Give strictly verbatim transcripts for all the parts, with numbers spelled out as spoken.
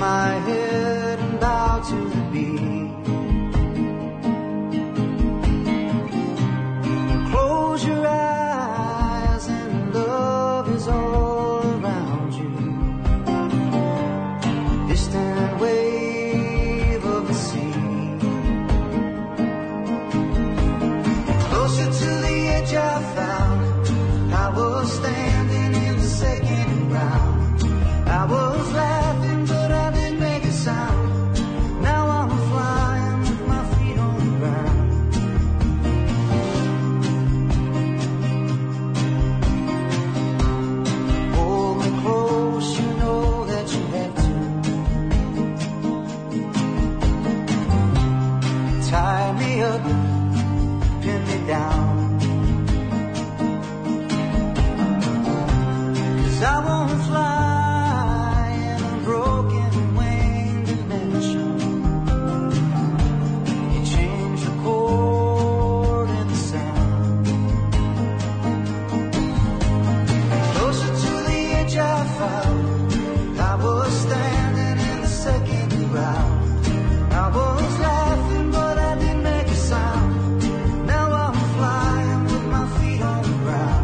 my head and bow to the beat. Close your eyes and love is all around you. Distant wave of the sea. Closer to the edge I found. I was standing in the second round. I was laughing but I didn't make a sound. Now I'm flying with my feet on the ground. Hold me close, you know that you have to. Tie me up, pin me down. 'Cause I won't fly in a broken winged dimension. You change the chord and the sound. Closer to the edge I found. I was standing in the second round. I was laughing but I didn't make a sound. Now I'm flying with my feet on the ground.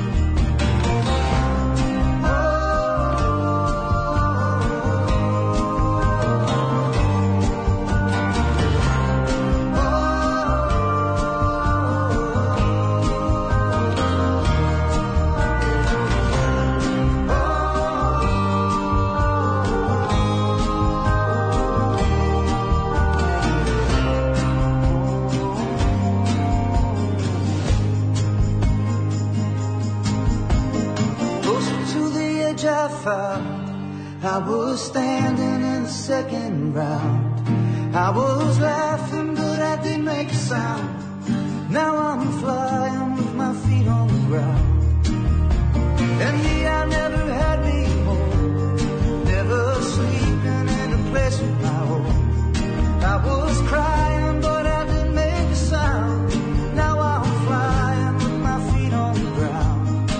Closer to the edge I found. I was standing in the second round. I was laughing but I didn't make a sound. Now I'm flying with my feet on the ground. And me I never had before. Never sleeping in a place with my own. I was crying but I didn't make a sound. Now I'm flying with my feet on the ground.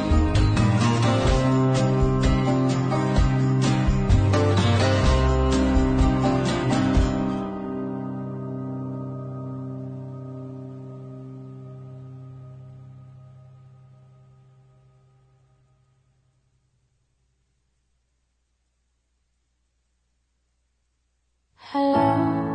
Hello,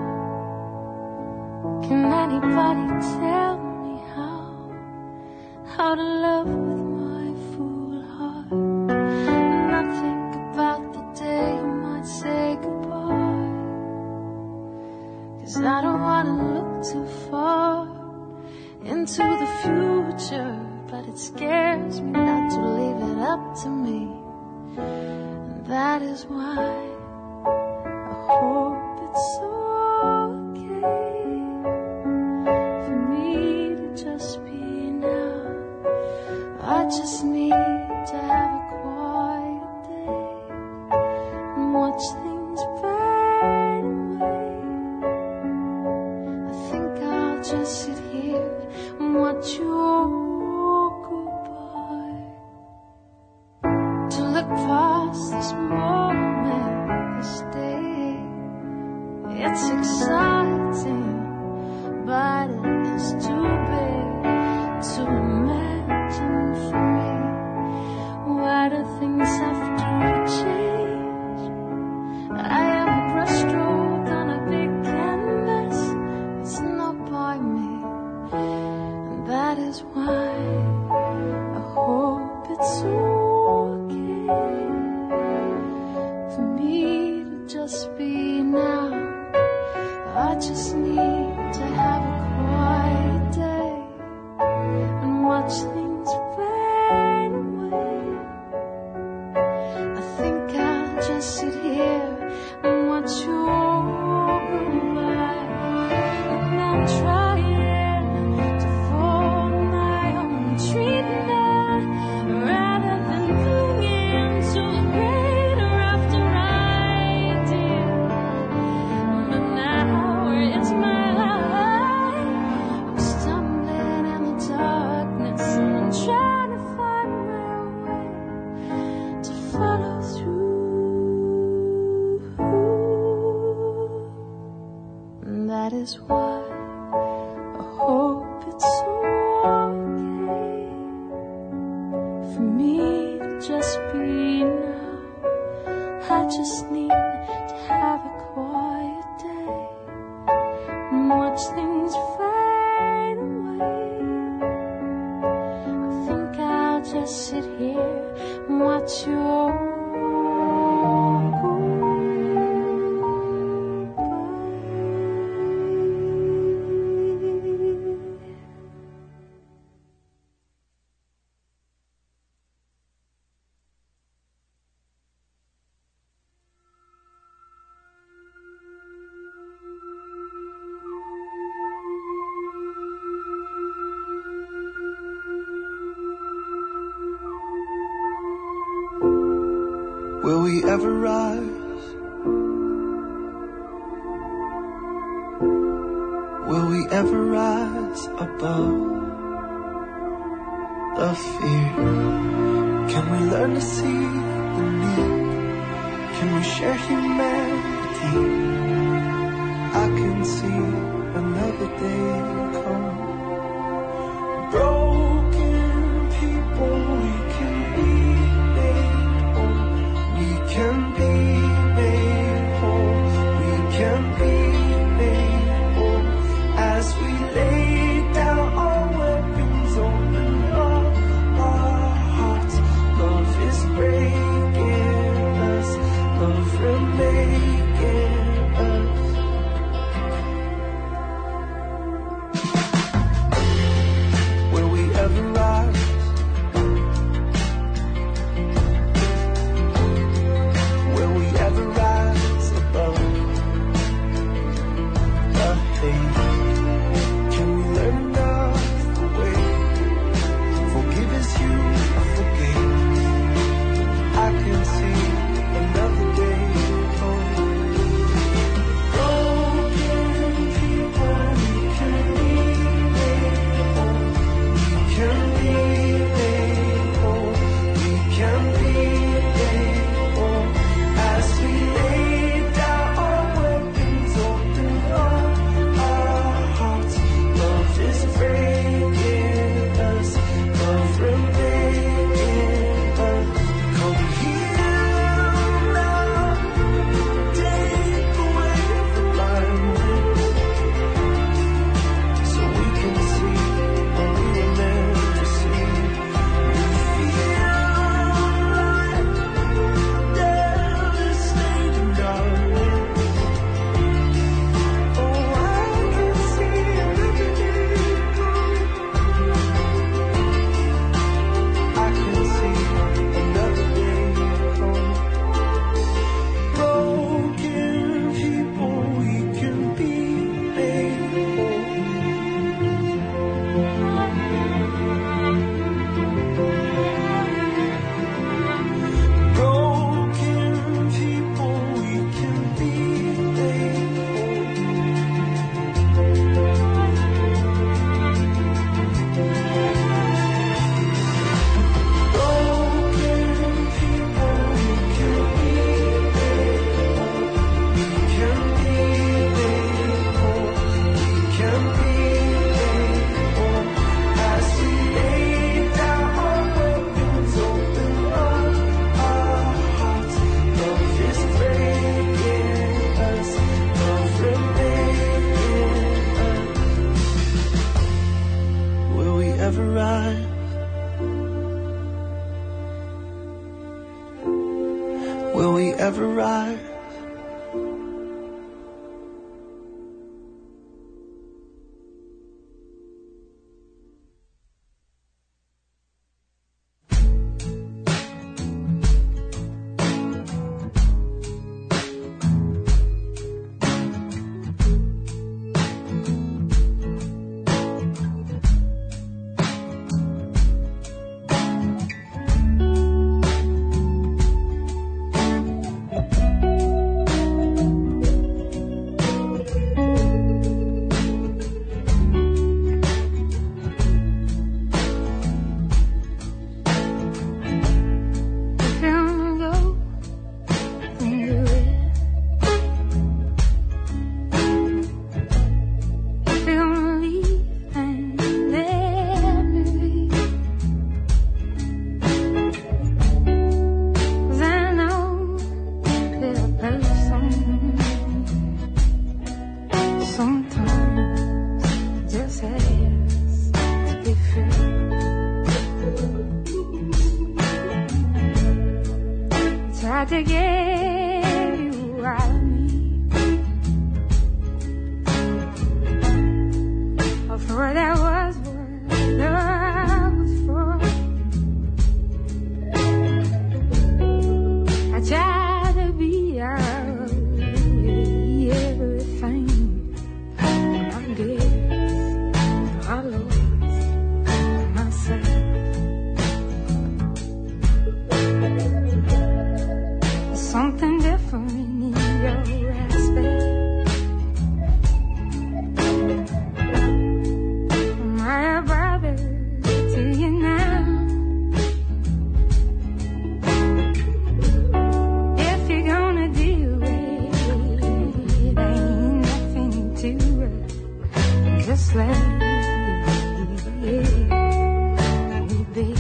can anybody tell me how, how to love with my fool heart, and not think about the day you might say goodbye, 'cause I don't want to look too far into the future, but it scares me not to leave it up to me, and that is why I hope it's okay for me to just be now. I just need to have a quiet day and watch things fade away. I think I'll just sit here and watch you walk goodbye, to look past this moment, this day. It's exciting, but it is too big to imagine for me. Why do things have to change? I am a brushstroke on a big canvas. It's not by me, and that is why I hope it's okay for me to just be now. I just need to have a quiet day and watch things fade away. I think I'll just sit here and watch you all go by, and I'm trying to form my own treatment rather than clinging to a greater after idea. But now it's my life. I'm stumbling in the darkness and I'm trying to find my way to follow through. is why I hope it's okay for me to just be now. I just need to have a quiet day and watch things fade away. I think I'll just sit here and watch you all go by. Will we ever rise? Will we ever rise above the fear? Can we learn to see the need? Can we share humanity? I can see another day come. Broken people, we can be made whole. We can be made whole. We can be made whole. As we lay down our weapons, open up our hearts. Love is breaking us. Love remaking us. Will we ever rise? Will we ever rise above the hate? Can we learn enough to wait? Forgive as you forgave. I can see another day come. Broken people, we can be made whole. We can be made whole. We can be made whole. As we lay down our weapons, open up our hearts. Love is breaking us. Love remaking us. Come here now. Take away the blindness, so we can see what we were meant to see. We feel like devastating darkness. Oh, I can see another day come. I can see another day come. Broken people, we can be made whole. Broken people, we can be made whole. Broken people, we can be made whole. We can be made whole. We can be made whole. As we lay down our weapons, open up our hearts. Love is breaking us. Love remaking us. Will we ever rise? Will we ever rise? something different in your aspect. My brother to you now. If you're gonna do it, ain't nothing to it. Just let it be.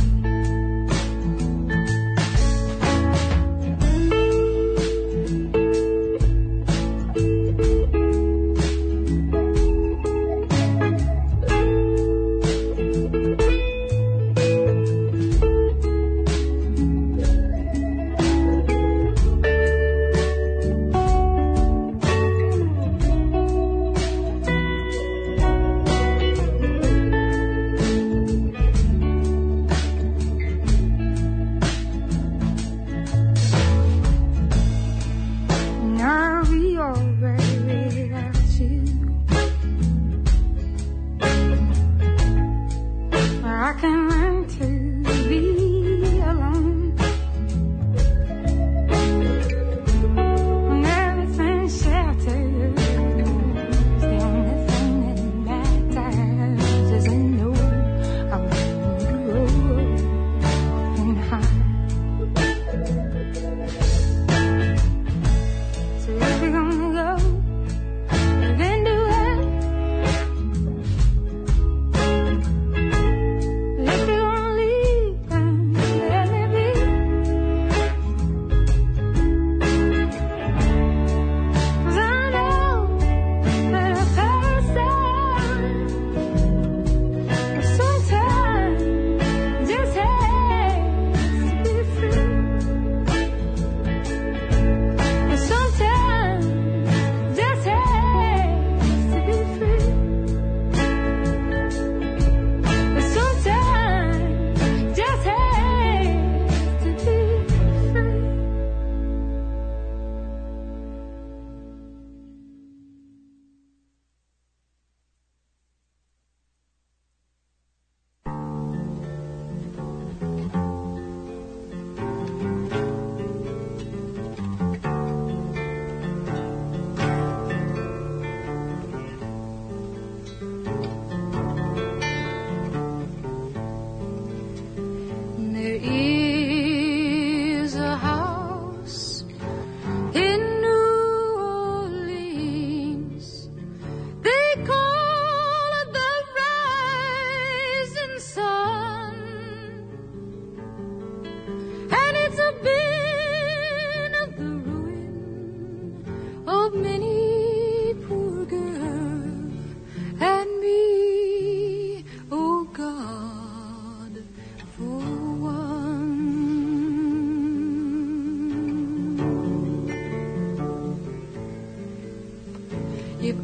If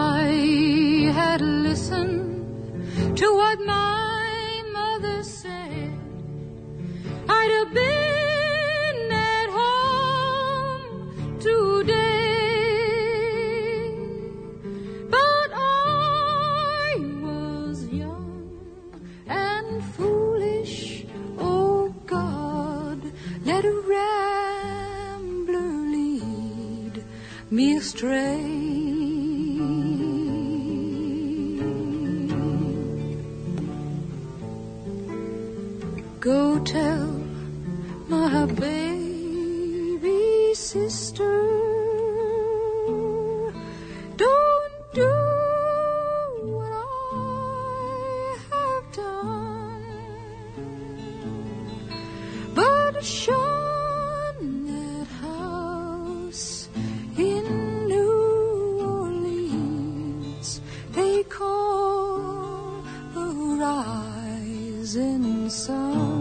I had listened to what my mother said, I'd have been at home today. But I was young and foolish. Oh God, let a rambler lead me astray. Go tell my baby sister, don't do what I have done, but shun that house in New Orleans they call the rising sun.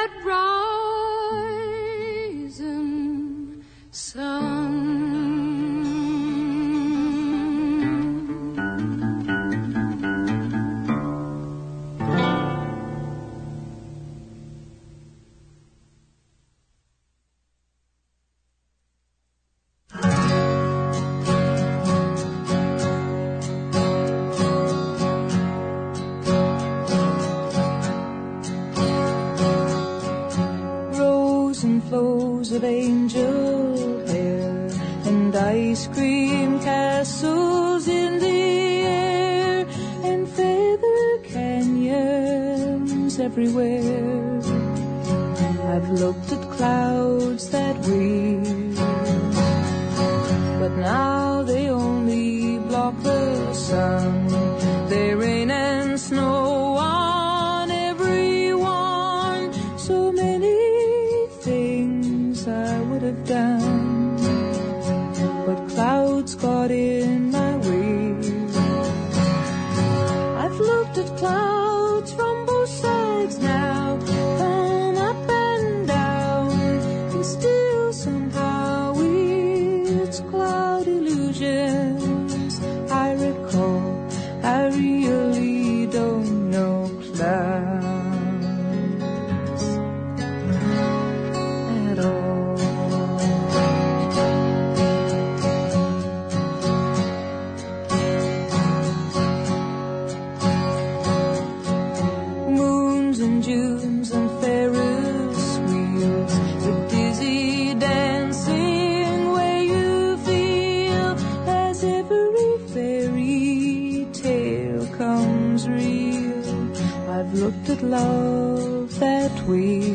that rising sun. Of angel hair and ice cream castles in the air and feather canyons everywhere. I've looked at clouds that way, but now they only block the sun. They rain and snow on everyone. So many I would have done, but clouds got in my way. I've looked at clouds from both sides now, from up and down, and still somehow it's cloud illusions. I recall, I really don't know clouds at all. Junes and Ferris wheels, the dizzy dancing way you feel as every fairy tale comes real. I've looked at love that way,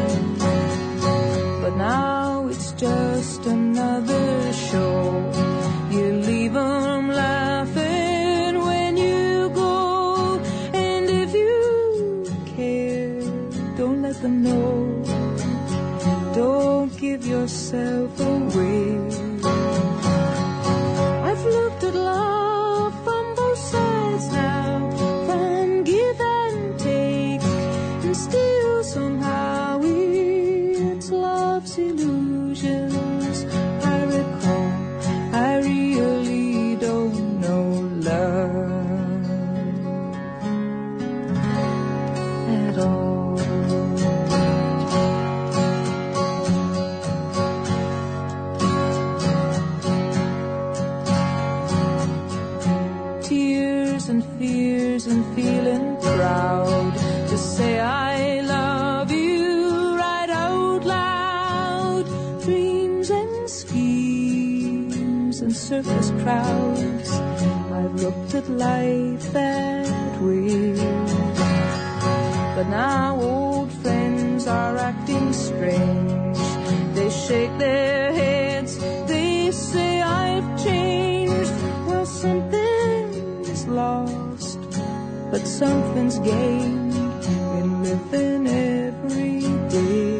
but now it's just another show. You leave 'em laughing when you go, and if you don't let them know. Don't give yourself away. I've looked at love from both sides now, from give and take, and still somehow it's love's illusions. I recall, I really don't know love at all. And fears and feeling proud to say I love you right out loud. Dreams and schemes and circus crowds, I've looked at life that way. But now old friends are acting strange. They shake their heads, they say I've changed. Well, something lost, but something's gained in living every day.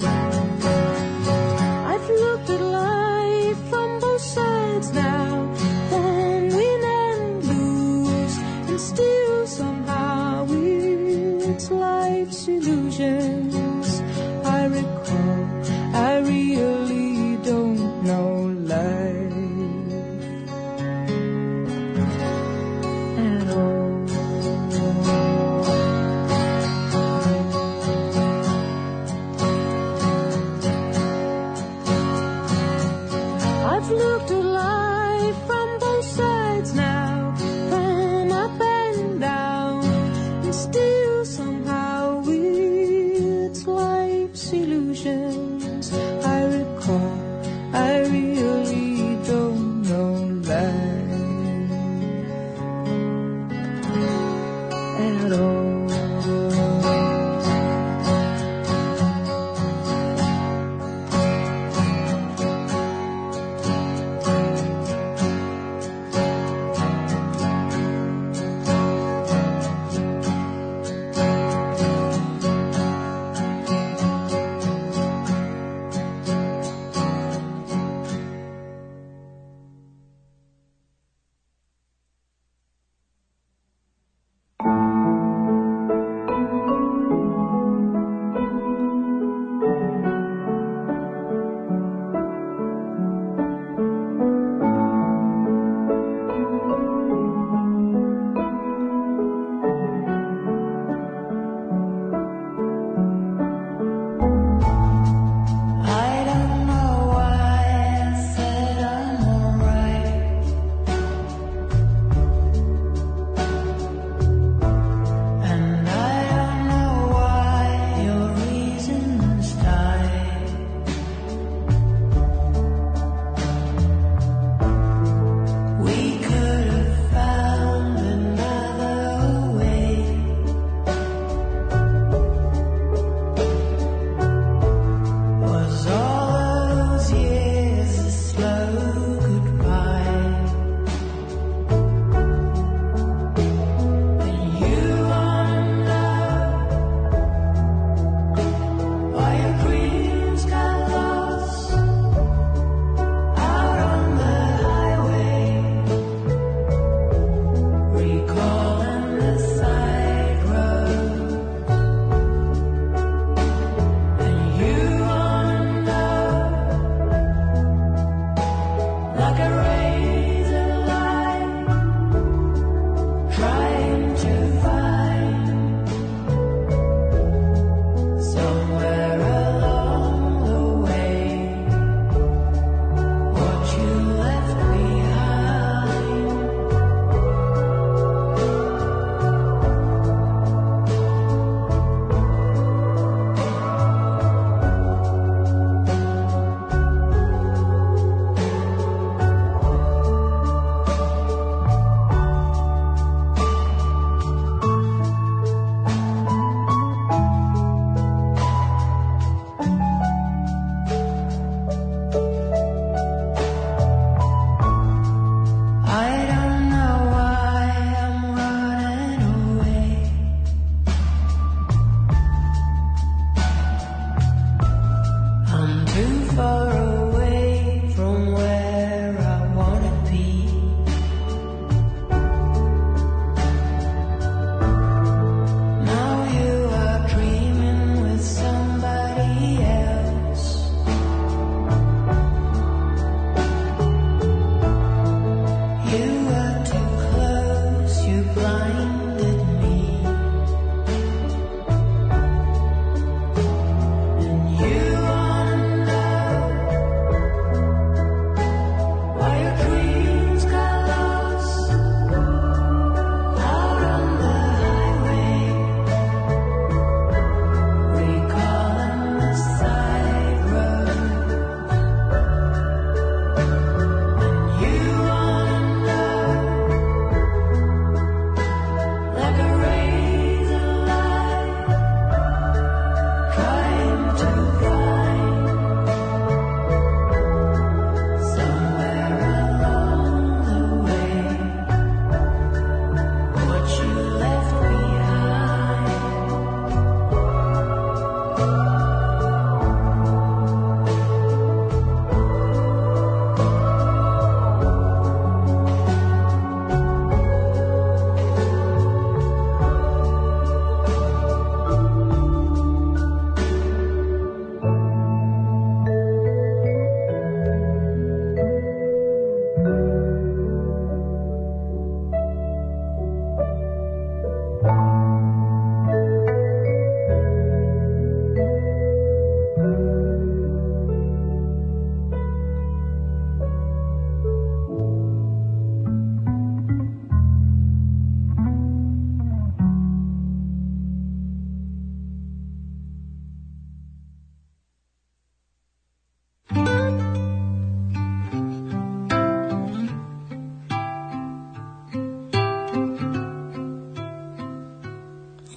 I've looked at life from both sides now, from win and lose, and still somehow it's life's illusions. I recall, I really don't know life at all. I've looked at life from both sides now, from up and down, and still somehow it's life's illusions. I recall, I really don't know life at all.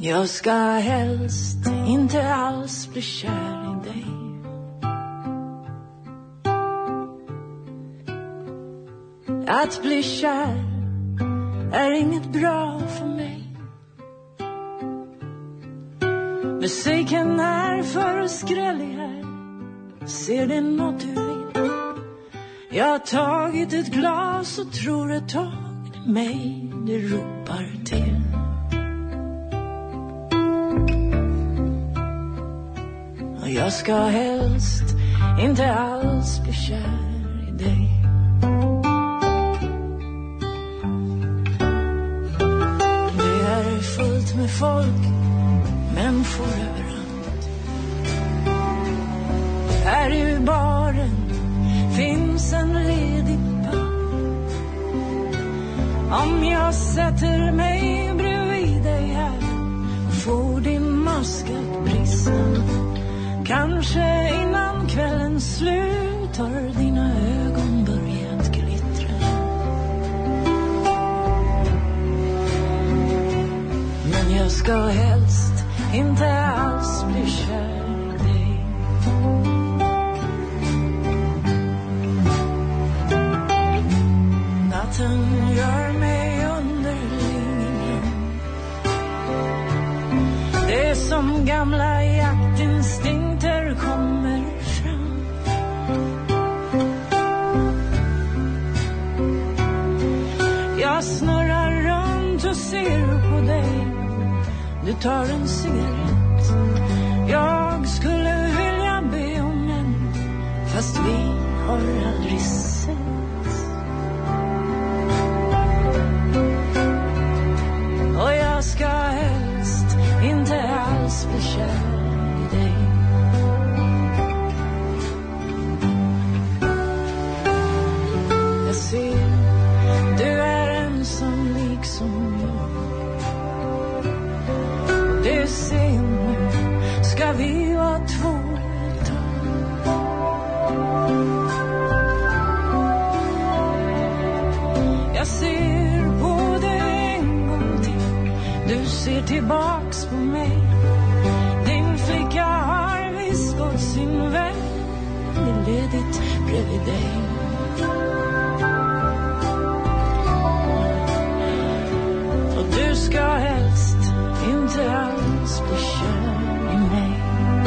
Jag ska helst inte alls bli kär i dig. Att bli kär är inget bra för mig. Musiken är för skrällig här. Ser det något du vill? Jag har tagit ett glas och tror ett tag det mig det ropar till. Och jag ska helst inte alls bli kär i dig. Det är fullt med folk, människor överallt. Här i baren finns en ledig pall. Om jag sätter mig bredvid dig här och får din mask att brista, kanske innan kvällens slut har dina ögon börjat glittra. Men jag ska helst inte alls bli kär i dig. Natten gör mig underlig. Det är som gamla jaktinstinkter kommer fram. Jag snurrar runt och ser på dig. Du tar en cigarett. Jag skulle vilja be om en, fast vi har aldrig sett. Och jag ska helst inte alls bli kär i dig. Jag ser, du är ensam liksom jag. Det är synd, ska vi vara två ett tag? Jag ser på dig en gång till. Du ser tillbaks på mig. Din flicka har visst gått sin väg. Det är ledigt bredvid dig. Och du ska helst inte alls bli kär i mig.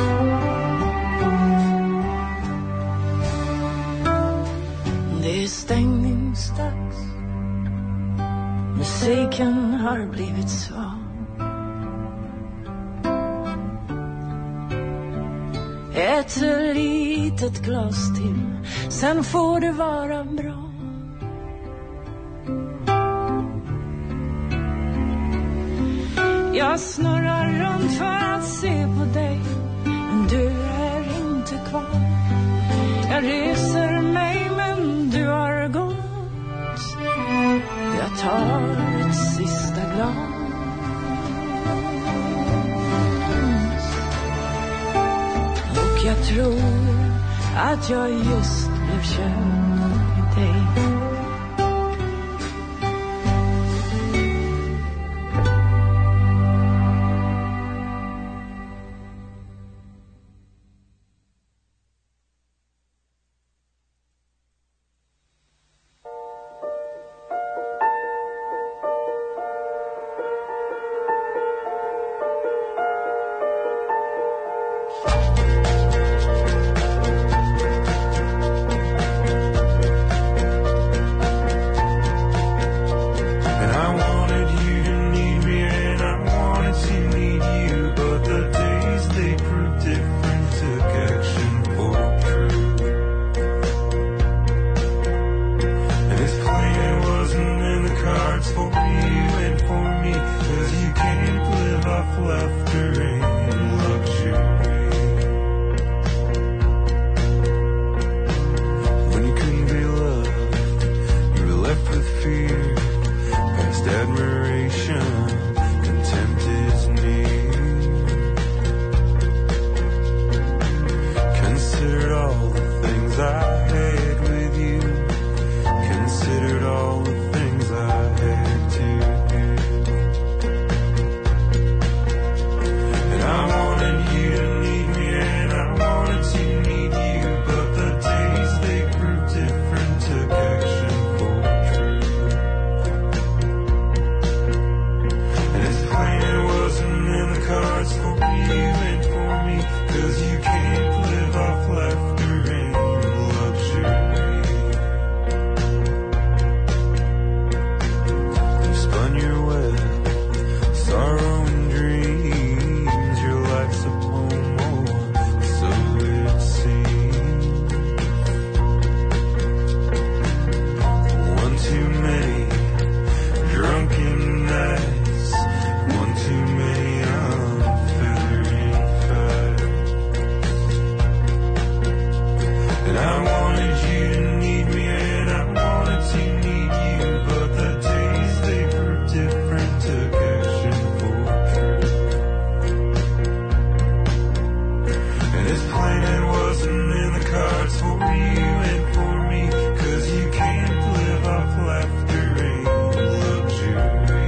Det är stängningsdags. Musiken har blivit svag. Ett litet glas till, sen får det vara bra. Jag snurrar runt för att se på dig, men du är inte kvar. Jag reser mig, men du har gått. Jag tar ett sista glas. Och jag tror att jag just blev kär i dig. plain it wasn't in the cards for you and for me, 'cause you can't live off laughter and luxury.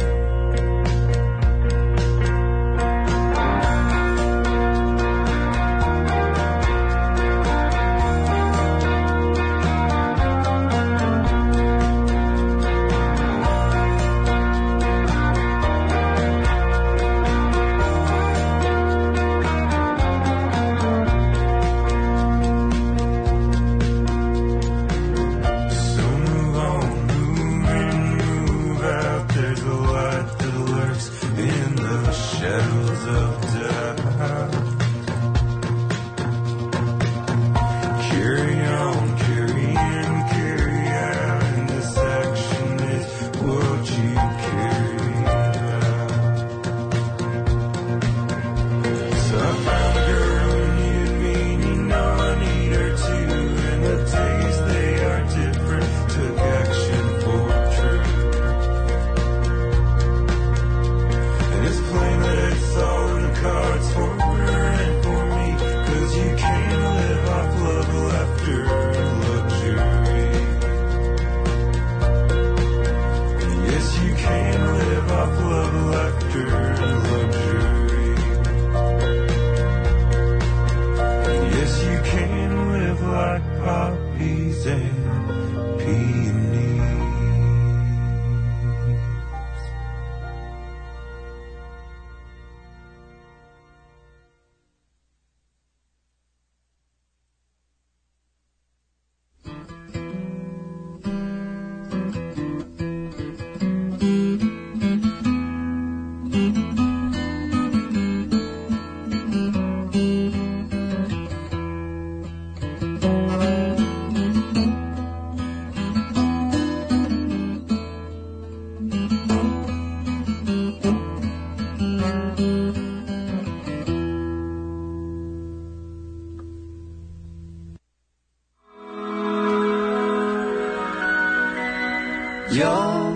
Jag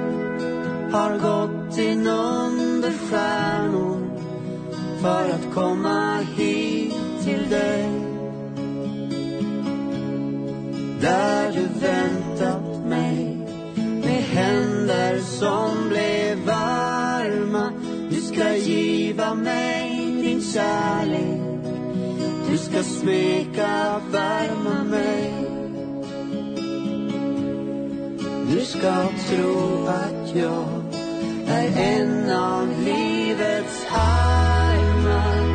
har gått in under stjärnor för att komma hit till dig, där du väntat mig med händer som blev varma. Du ska giva mig din kärlek, du ska smeka, värma mig. Du ska tro att jag är en av livets armar.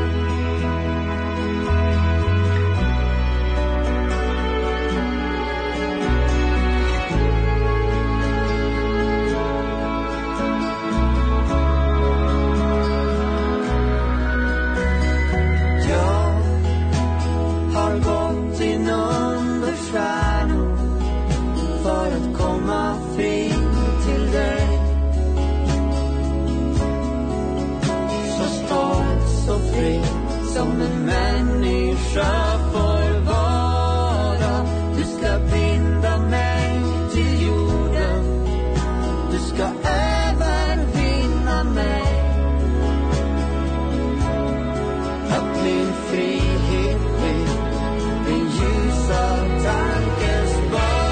Jag har gått in under stjärnor för att komma fri till dig. Så stolt, så fri som en människa får vara. Du ska binda mig till jorden, du ska övervinna mig. Att min frihet blir din ljusa tankens början.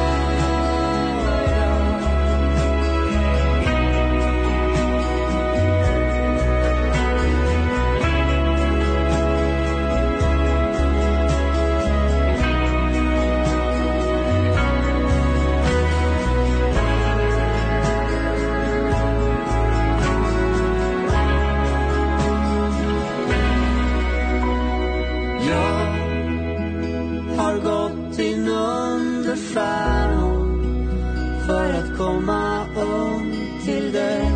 För att komma ung till dig,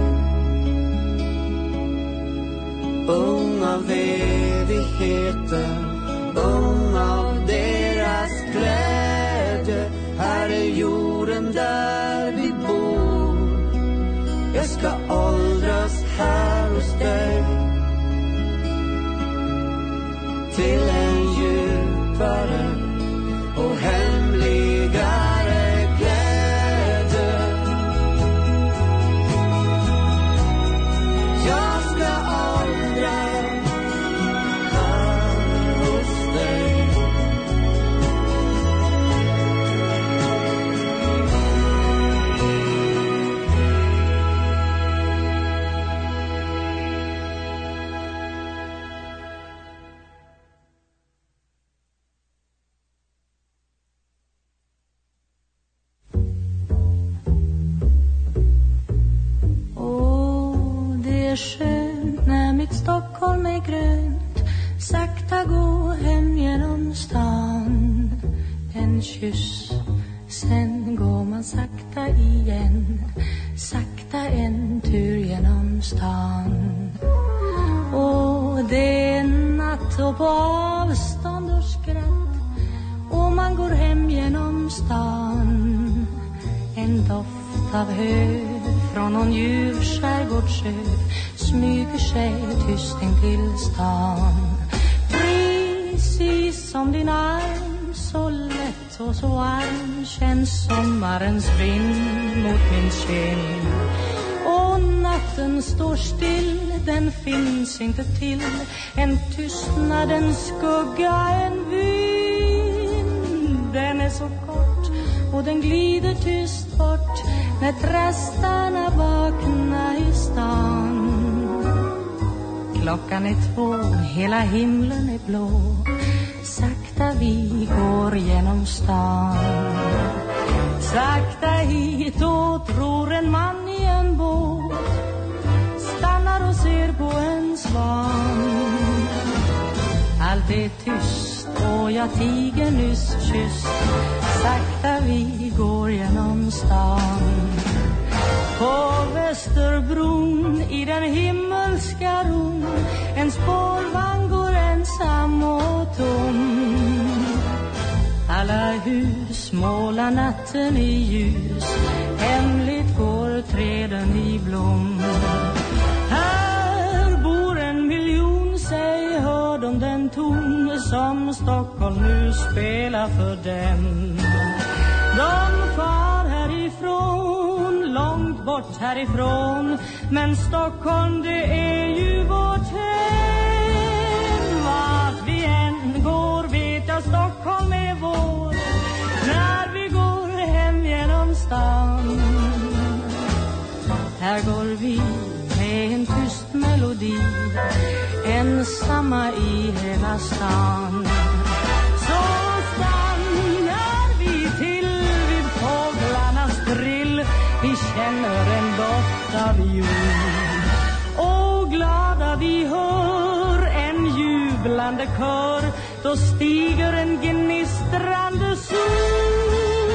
ung av evigheten, ung av deras glädje. Här är jorden där vi bor, jag ska åldras här hos dig, till en djupare och hemligare glädje. Jag ska åldras här hos skönt när mitt Stockholm är grönt. Sakta gå hem genom stan. En kyss, sen går man sakta igen. Sakta en tur genom stan. Och det är natt och på avstånd och skratt. Och man går hem genom stan. En doft av hö från någon ljuv skärgårdsö smyger sig tyst in till stan. Precis som din arm, så lätt och så varm, känns sommarens vind mot min kind. Och natten står still, den finns inte till. En tystnad, en skugga, en vind. Den är så kort och den glider tyst bort när trastarna vaknar i stan. Klockan är två, hela himlen är blå. Sakta vi går genom stan. Sakta hit och tror en man i en båt stannar och ser på en svan. Allt är tyst och jag tiger nyss kysst. Sakta vi går genom stan. På Västerbron i den himmelska ron en spårvagn går ensam och tom. Alla hus målar natten i ljus. Hemligt går träden i blom. Här bor en miljon, säg hör de den ton som Stockholm nu spelar för dem. De far härifrån, långt bort härifrån, men Stockholm det är ju vårt hem. Vart vi än går vet jag Stockholm är vår. När vi går hem genom stan, här går vi med en tyst melodi, ensamma i hela stan. Så stannar vi till vid fåglarnas drill. Vi känner en doft av jord. Och glada vi hör en jublande kör. Då stiger en gnistrande sol.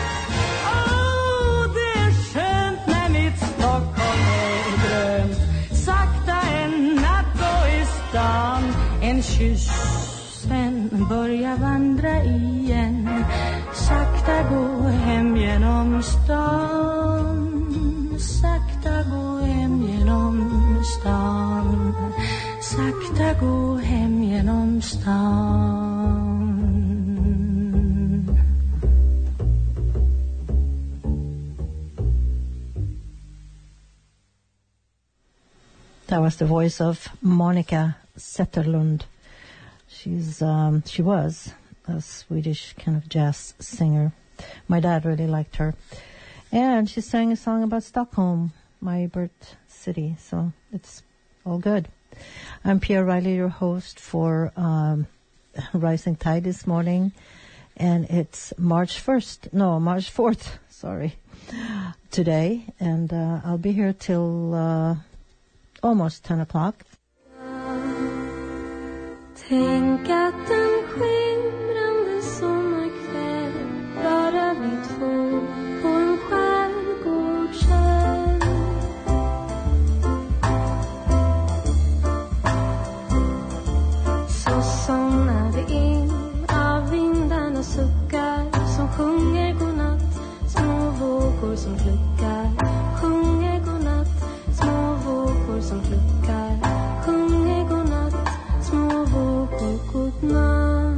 Åh, det är skönt när mitt Stockholm är grönt. Sakta en natt och i stan. En kyss, sen börja vandra igen. Sakta gå hem genom stan. Sakta gå hem genom stan. Sakta gå hem genom stan. That was the voice of Monica Zetterlund. She's um, she was a Swedish kind of jazz singer. My dad really liked her. And she sang a song about Stockholm, my birth city. So it's all good. I'm Pia Riley, your host for um, Rising Tide this morning. And it's March first. No, March fourth. Sorry. Today. And uh, I'll be here till uh, almost ten o'clock. Tänk att en skimrande sommarkväll bara vi två på en skärgårdsö. Så somnar vi in av vindarna suckar som sjunger godnatt. Små vågor som kluckar, sjunger godnatt. Små vågor som kluckar, sjunger godnatt. Små vågor godnatt.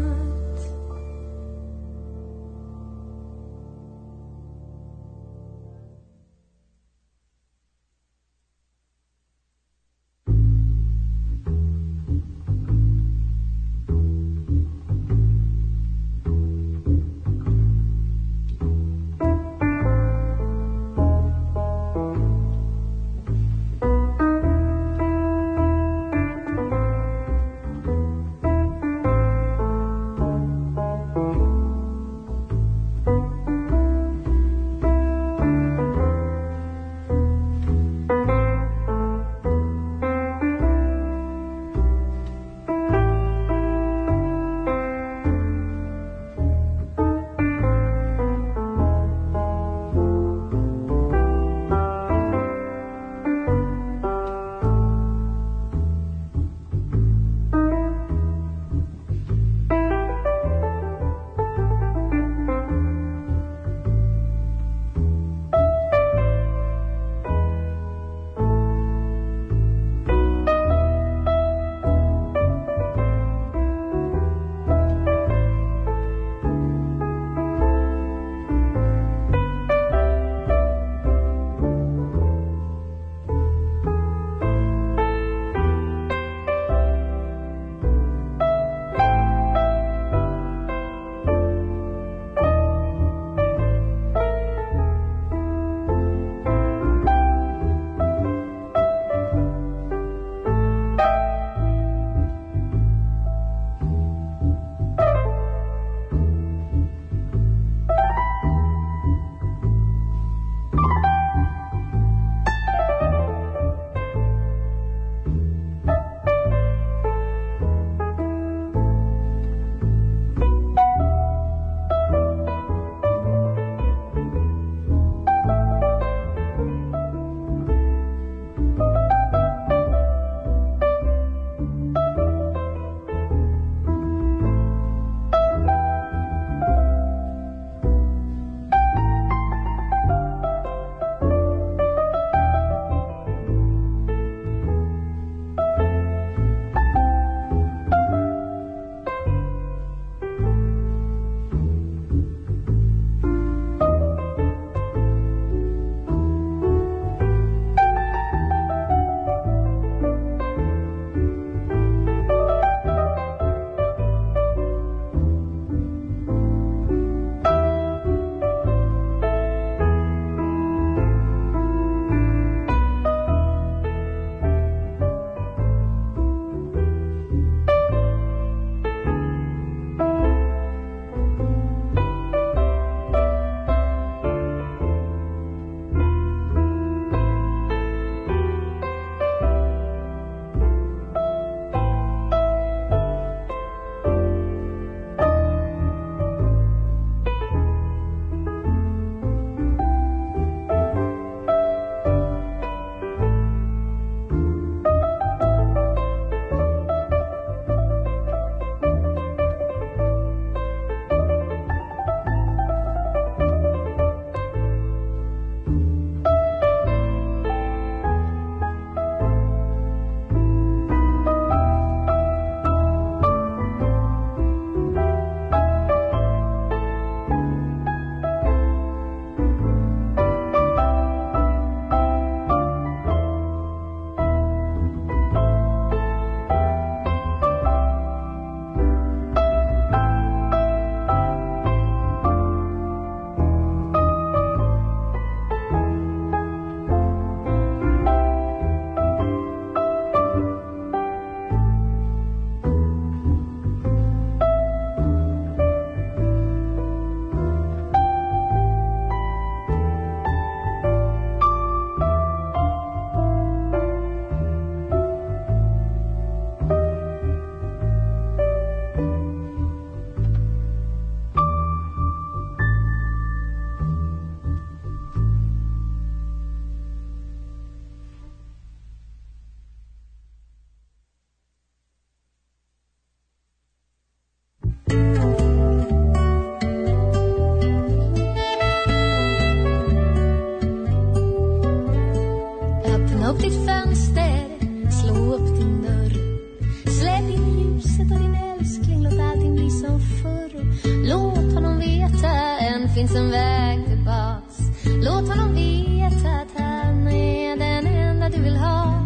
en väg tillbaks. Låt honom veta att han är den enda du vill ha.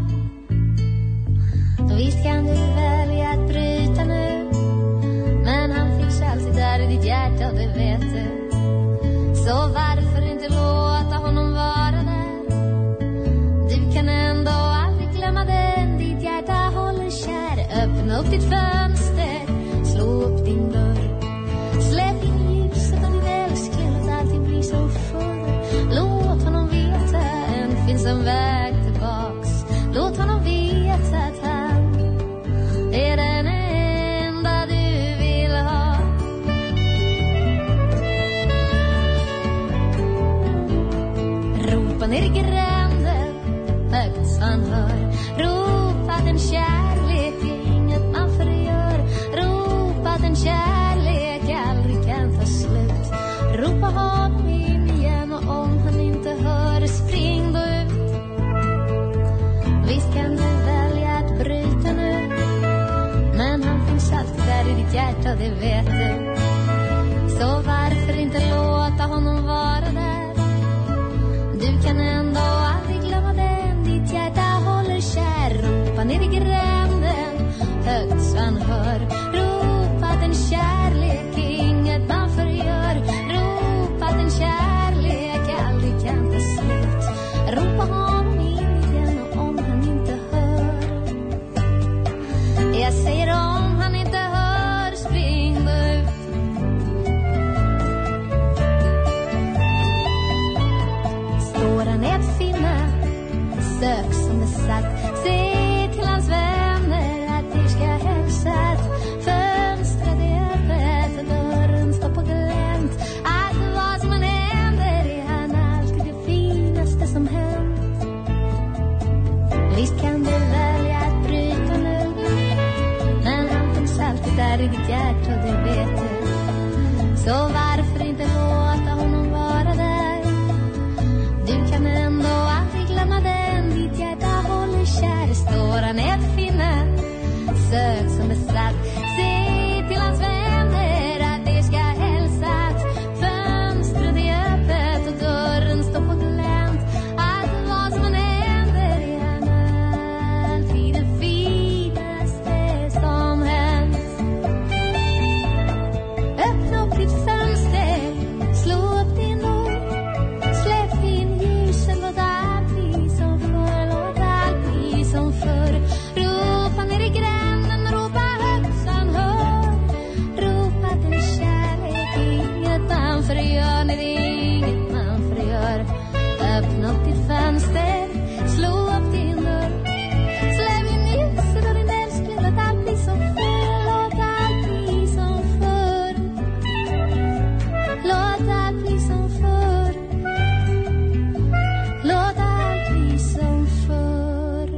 Och visst kan du välja att bryta nu, men han finns alltid där i ditt hjärta, det vet du. Så varför inte låta honom vara där? Du kan ändå aldrig glömma den ditt hjärta håller kär. Öppna upp ditt fönster, slå upp din dörr. Släpp in ljuset om du älskar, låt allting bli så full. Låt honom veta att det finns en väg tillbaks. Låt honom veta att han är den enda du vill ha. Ropa ner i gränden högt så han hör. Ropa att en kärlek är inget man förgör. Ropa att en kärlek aldrig kan ta slut. Ropa honom in igen, och om han inte hör, spring då ut. Visst kan du välja att bryta nu, men han finns alltid där i ditt hjärta, det vet du. Så varför inte låta honom vara där? Du kan ändå aldrig glömma den ditt hjärta håller kär. Ropa ner i gränden högt så han hör. Ropa att en kärlek är inget man förgör. Ropa att en kärlek aldrig kan ta slut. Ropa honom in igen, och om han inte hör, jag säger om han inte hör, spring ut. Står han ett finna, sök som besatt. Se till hans vänner att de ska hälsat. Fönstret är öppet och dörren står på glänt. Allt vad som än händer är han alltid det finaste som hänt. Visst kan du välja att bryta nu, men han finns alltid där i ditt hjärta, och det vet du. Så varför inte låta honom vara där? Du kan ändå aldrig glömma den ditt hjärta håller kär. Står han ett finna, sök som besatt. Se till hans vänner att de ska hälsat. Fönstret är öppet och dörren står på glänt. Allt vad som än händer är han alltid det finaste som hänt. Öppna upp ditt fönster, slå upp din dörr. Släpp in ljuset, låt allt bli som förr. Låt allt bli som förr. Ropa ner i gränden, ropa högt så han hör. Ropa att en kärlek är inget man förgör. Nej, det är inget man förgör. Öppna upp ditt fönster, slå upp din dörr. Släpp in ljuset och din älskling, låt allt bli som förr. Låt allt bli som förr. Låt allt bli som förr. Låt allt bli som förr.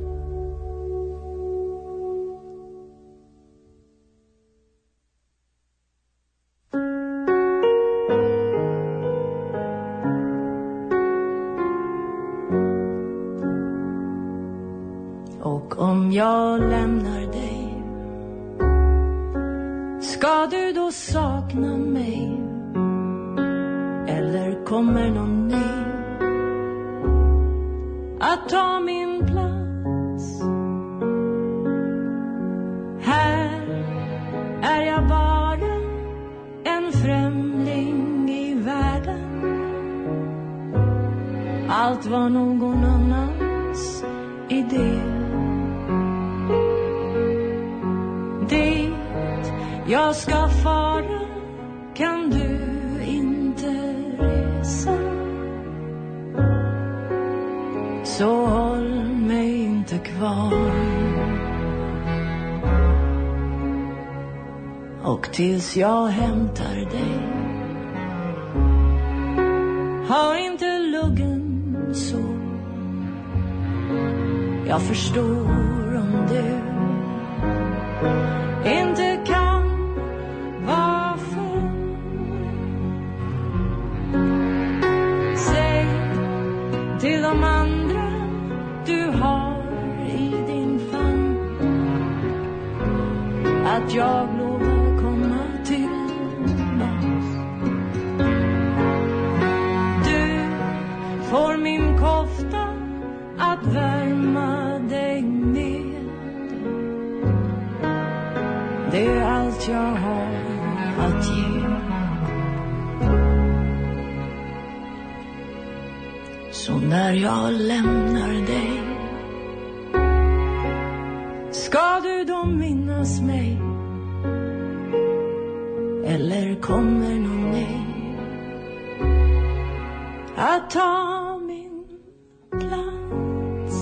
Och om jag lämnar dig, ska du då sakna mig? Eller kommer någon ny att ta min plats? Här är jag bara en främling i världen. Allt var någon annans idé. Dit jag ska fara kan du inte resa. Så håll mig inte kvar. Och tills jag hämtar dig, har inte luggen så. Jag förstår om du inte kan. Varför? Säg till de andra du har i din famn att jag lovar komma tillbaks. adjö. Så när jag lämnar dig, ska du då minnas mig? Eller kommer någon nej att ta min plats?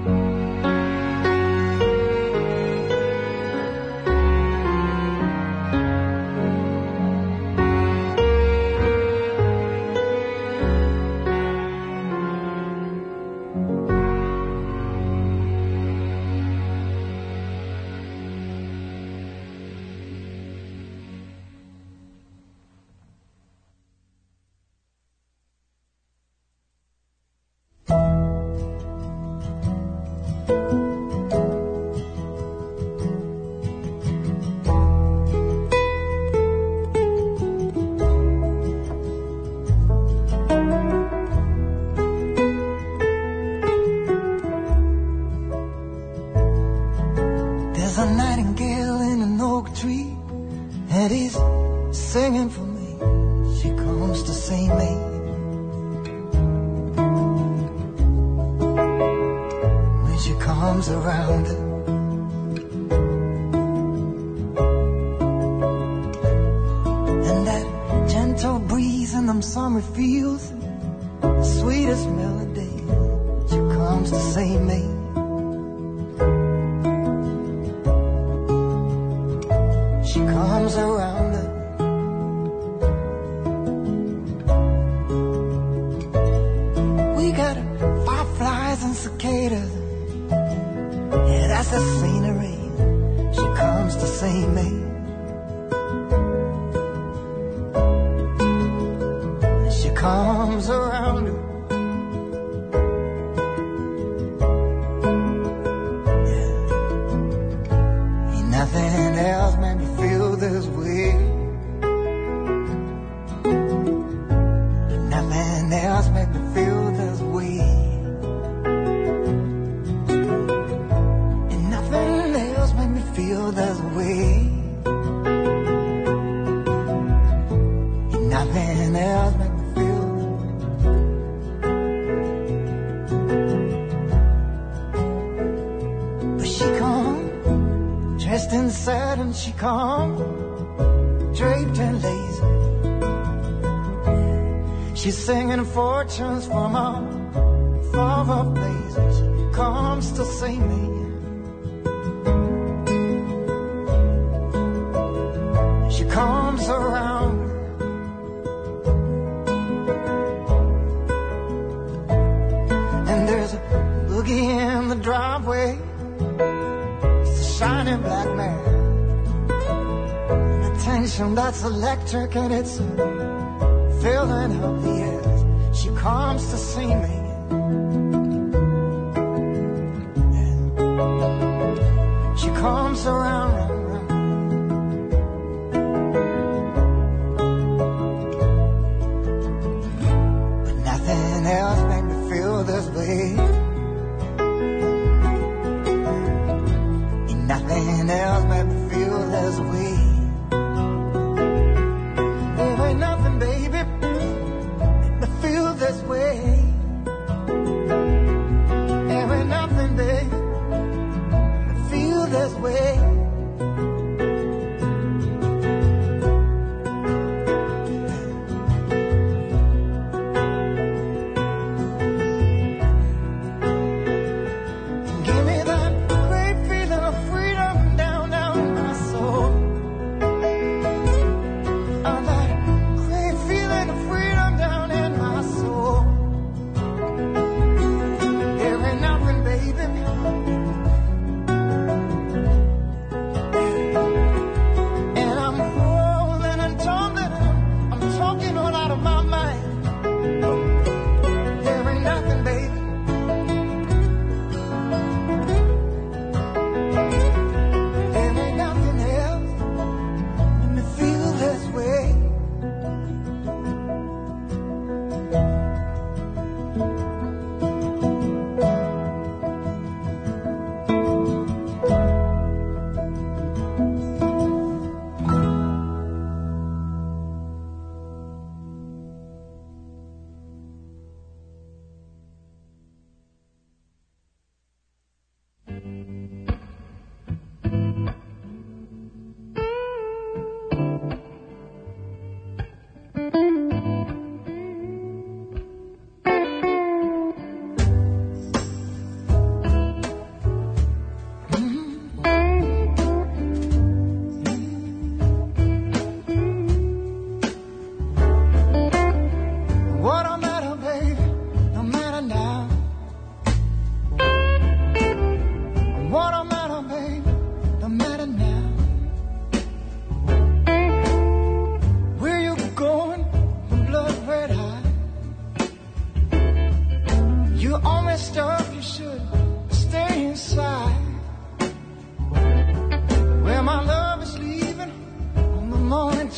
Fortunes from a far off place, she comes to see me. She comes around, and there's a boogie in the driveway. It's a shiny black man, attention that's electric, and it's filling up the air. She comes to see me. Yeah. She comes around, around, but nothing else made me feel this way. And nothing else made me feel this way. There ain't nothing, baby, feel this way. There ain't nothing, babe, feel this way.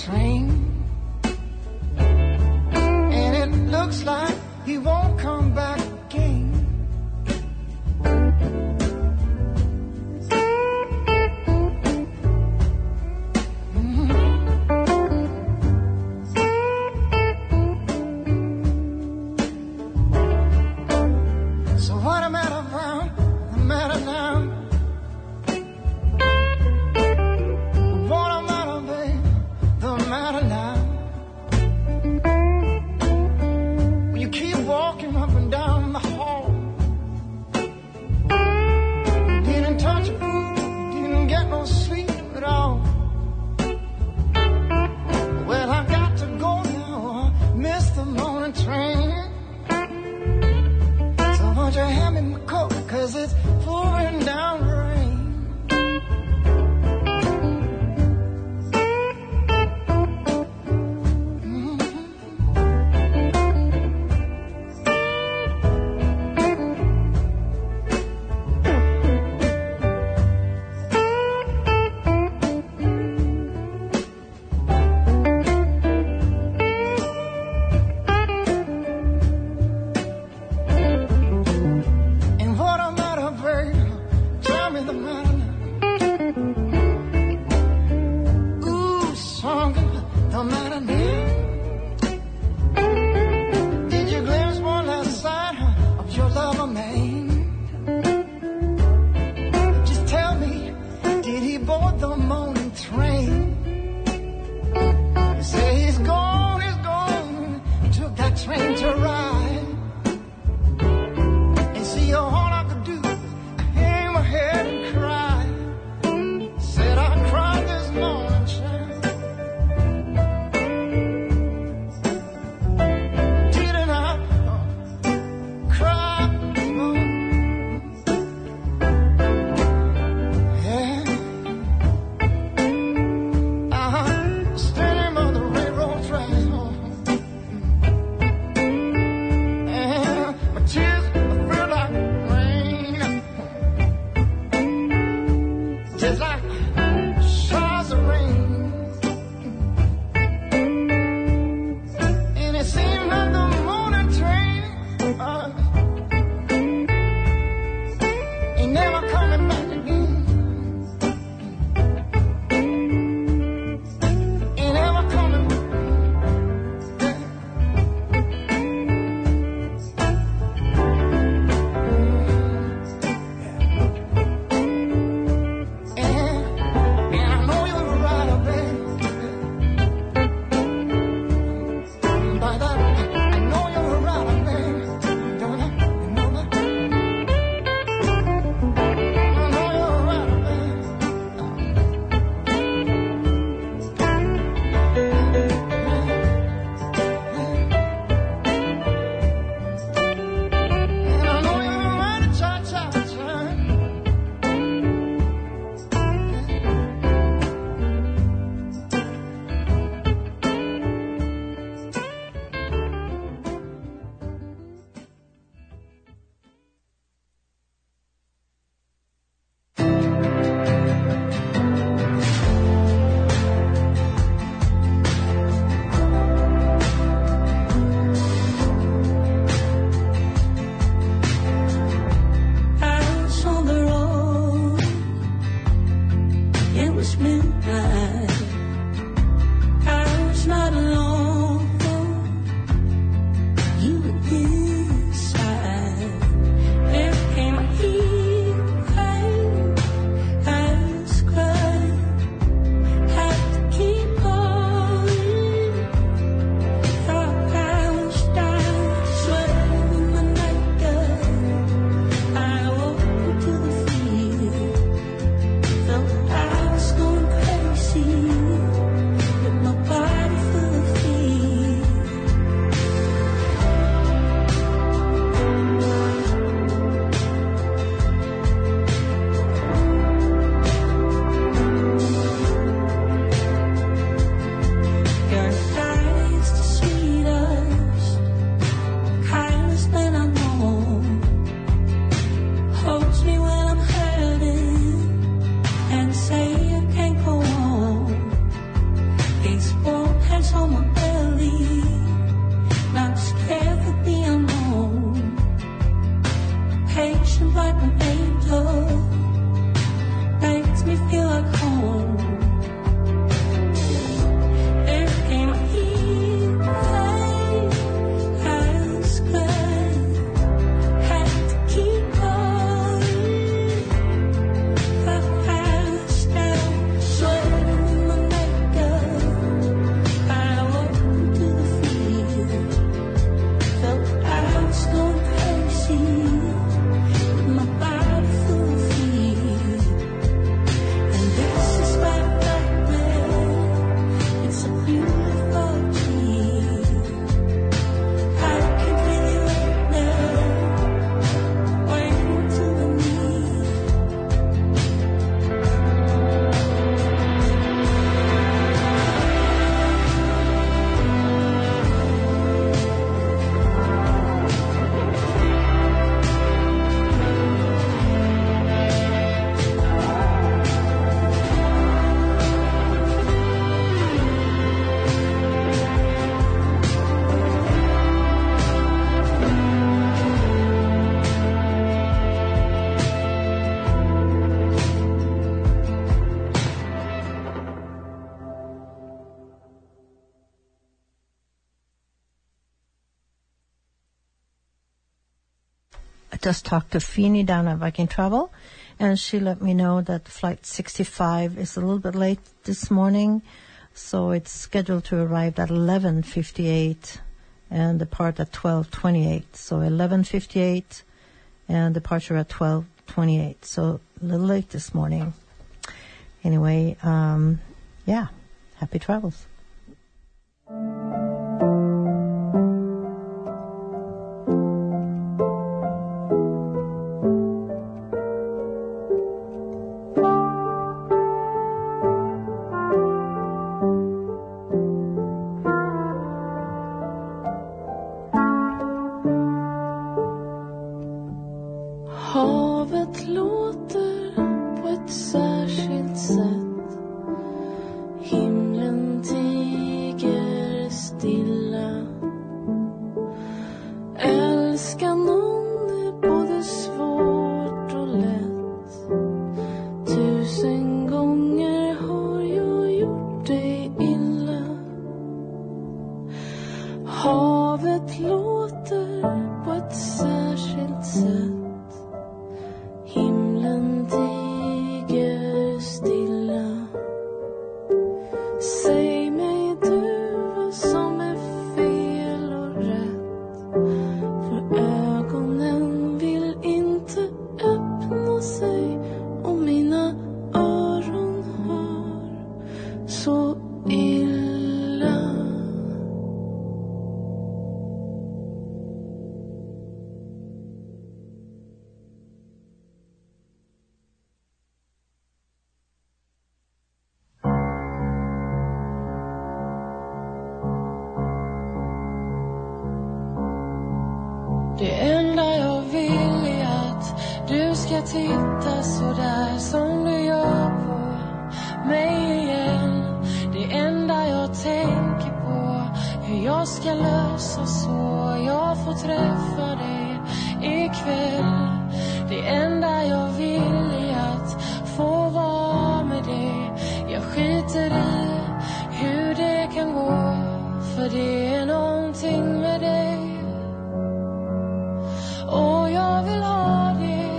train. And it looks like he won't come back again. always home early. Not scared for the unknown. Patient like an angel. Makes me feel like home. It came easy as good. Had to keep going fast and sweating my makeup. I walked into the field. Felt I was going crazy. With my body full of fear. And this is my nightmare. It's a beautiful dream. I can feel it now. Waiting to the need. I just talked to Feeney down at Viking Travel, and she let me know that flight sixty-five is a little bit late this morning, so it's scheduled to arrive at eleven fifty-eight and depart at twelve twenty-eight. So eleven fifty-eight and departure at twelve twenty-eight. So a little late this morning. Anyway, um, yeah, happy travels. Havet låter på ett särskilt sätt. Himlen tiger stilla. Älska någon är både svårt och lätt. Tusen gånger har jag gjort dig illa. Havet låter på ett särskilt sätt. Himlen tiger stilla. Säg mig du vad som är fel och rätt. För ögonen vill inte öppna sig. Och mina öron hör så illa. Det enda jag vill är att du ska titta så där som du gör på mig igen. Det enda jag tänker på hur jag ska lösa så jag får träffa dig ikväll. Det enda jag vill är att få vara med dig. Jag skiter i hur det kan gå, för det är någonting med dig. Och jag vill ha det.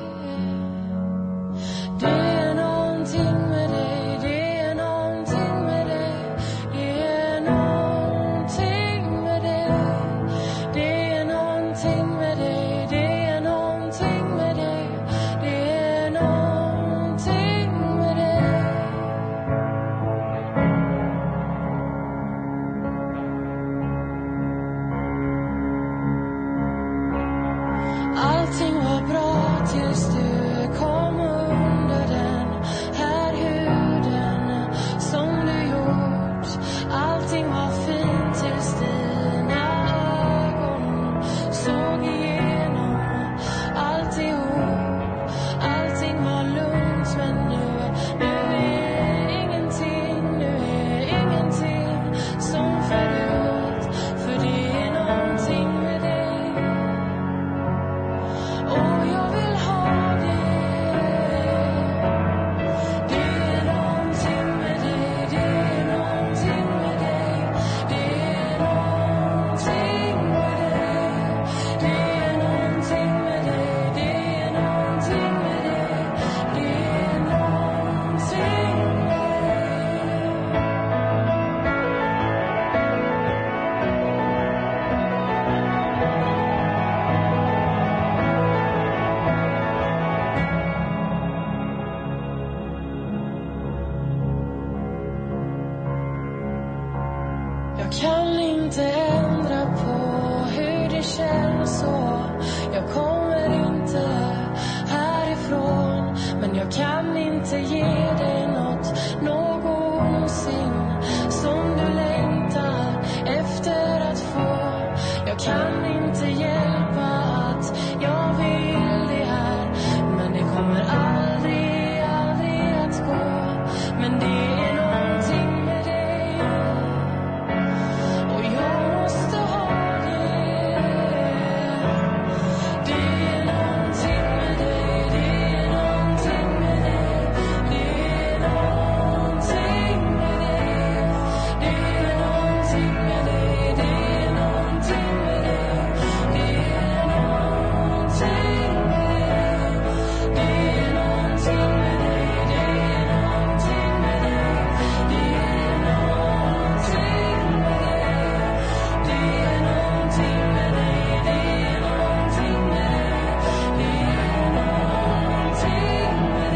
Det är någonting med dig. Det är någonting med dig. Det är någonting med dig. Det är någonting med dig. Det är någonting med dig. Det är någonting med dig. Allting var bra tills du kom under den här huden som du gjort. Allting var fint tills dina ögon såg igenom alltihop. Allting var lugnt men nu, nu är ingenting, nu är ingenting som Jag kan inte ändra på hur det känns så. Jag kommer inte härifrån, men jag kan inte ge dig något någonsin som du längtar efter att få. Jag kan inte hjälpa att jag vill det här, men det kommer aldrig, aldrig att gå. Men det är någonting med dig och jag måste ha det. Det är någonting med dig, det är någonting med dig, det är någonting med dig, det är någonting med dig, det är någonting med dig, det är någonting med dig, det är någonting med dig, det är någonting med dig, det är någonting med dig, det är någonting med dig, det är någonting med dig, det är någonting med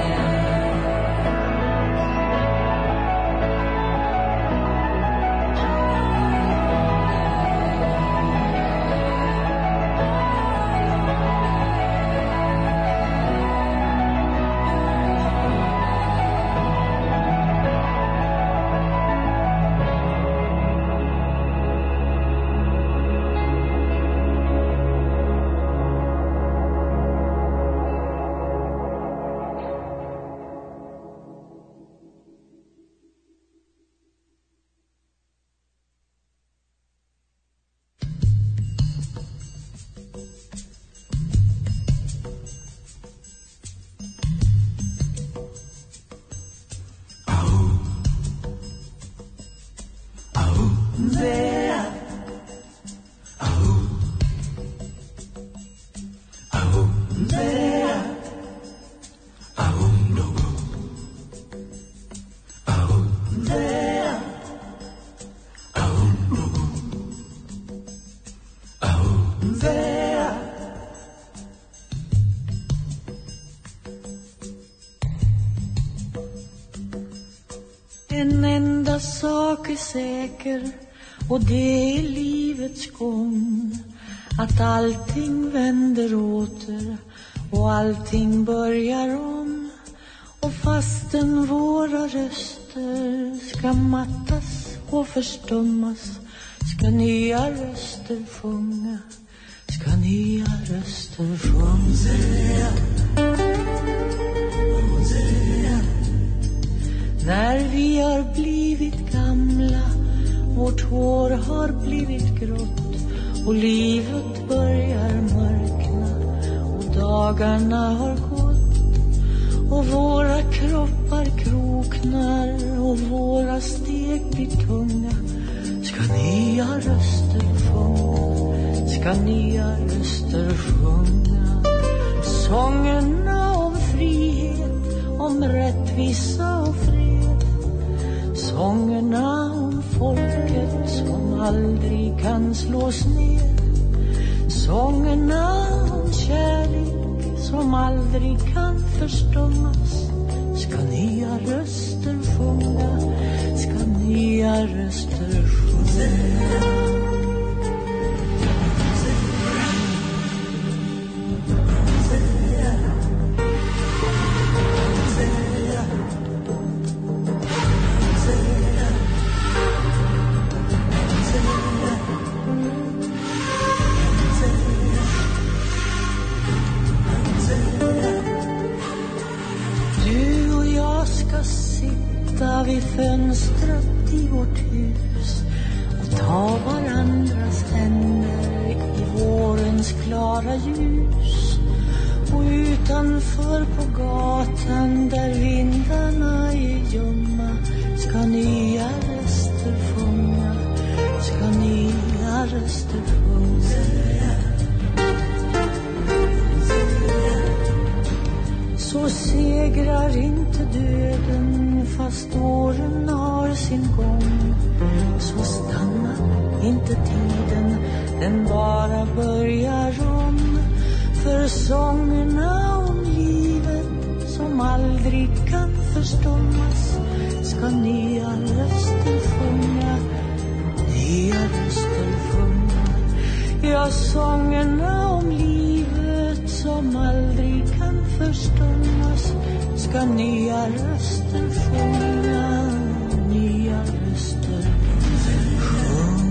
En enda sak är säker, och det är livets gång. Att allting vänder åter och allting börjar om. Och fastän våra röster ska mattas och förstummas, ska nya röster sjunga, ska nya röster sjunga. När vi har blivit gamla, vårt hår har blivit grått och livet börjar mörkna och dagarna har gått och våra kroppar kroknar och våra steg blir tunga, ska nya röster sjunga, ska nya röster sjunga. Sångerna om frihet, om rättvisa och fred. Sångerna om folket som aldrig kan slås ner. Sångerna om kärlek som aldrig kan förstummas. Ska nya röster sjunga, ska nya röster sjunga. Vid fönstret i vårt hus och ta varandras händer i vårens klara ljus. Och utanför på gatan där vindarna är ljumma, ska nya röster sjunga, ska nya röster sjunga. Så segrar inte döden fast åren har sin gång. Så stannar inte tiden, den bara börjar om. För sångerna om livet som aldrig kan förstummas, ska nya röster sjunga, nya Alla sångerna om livet som aldrig kan förstummas ska nya röster sjunga, nya röster sjunga.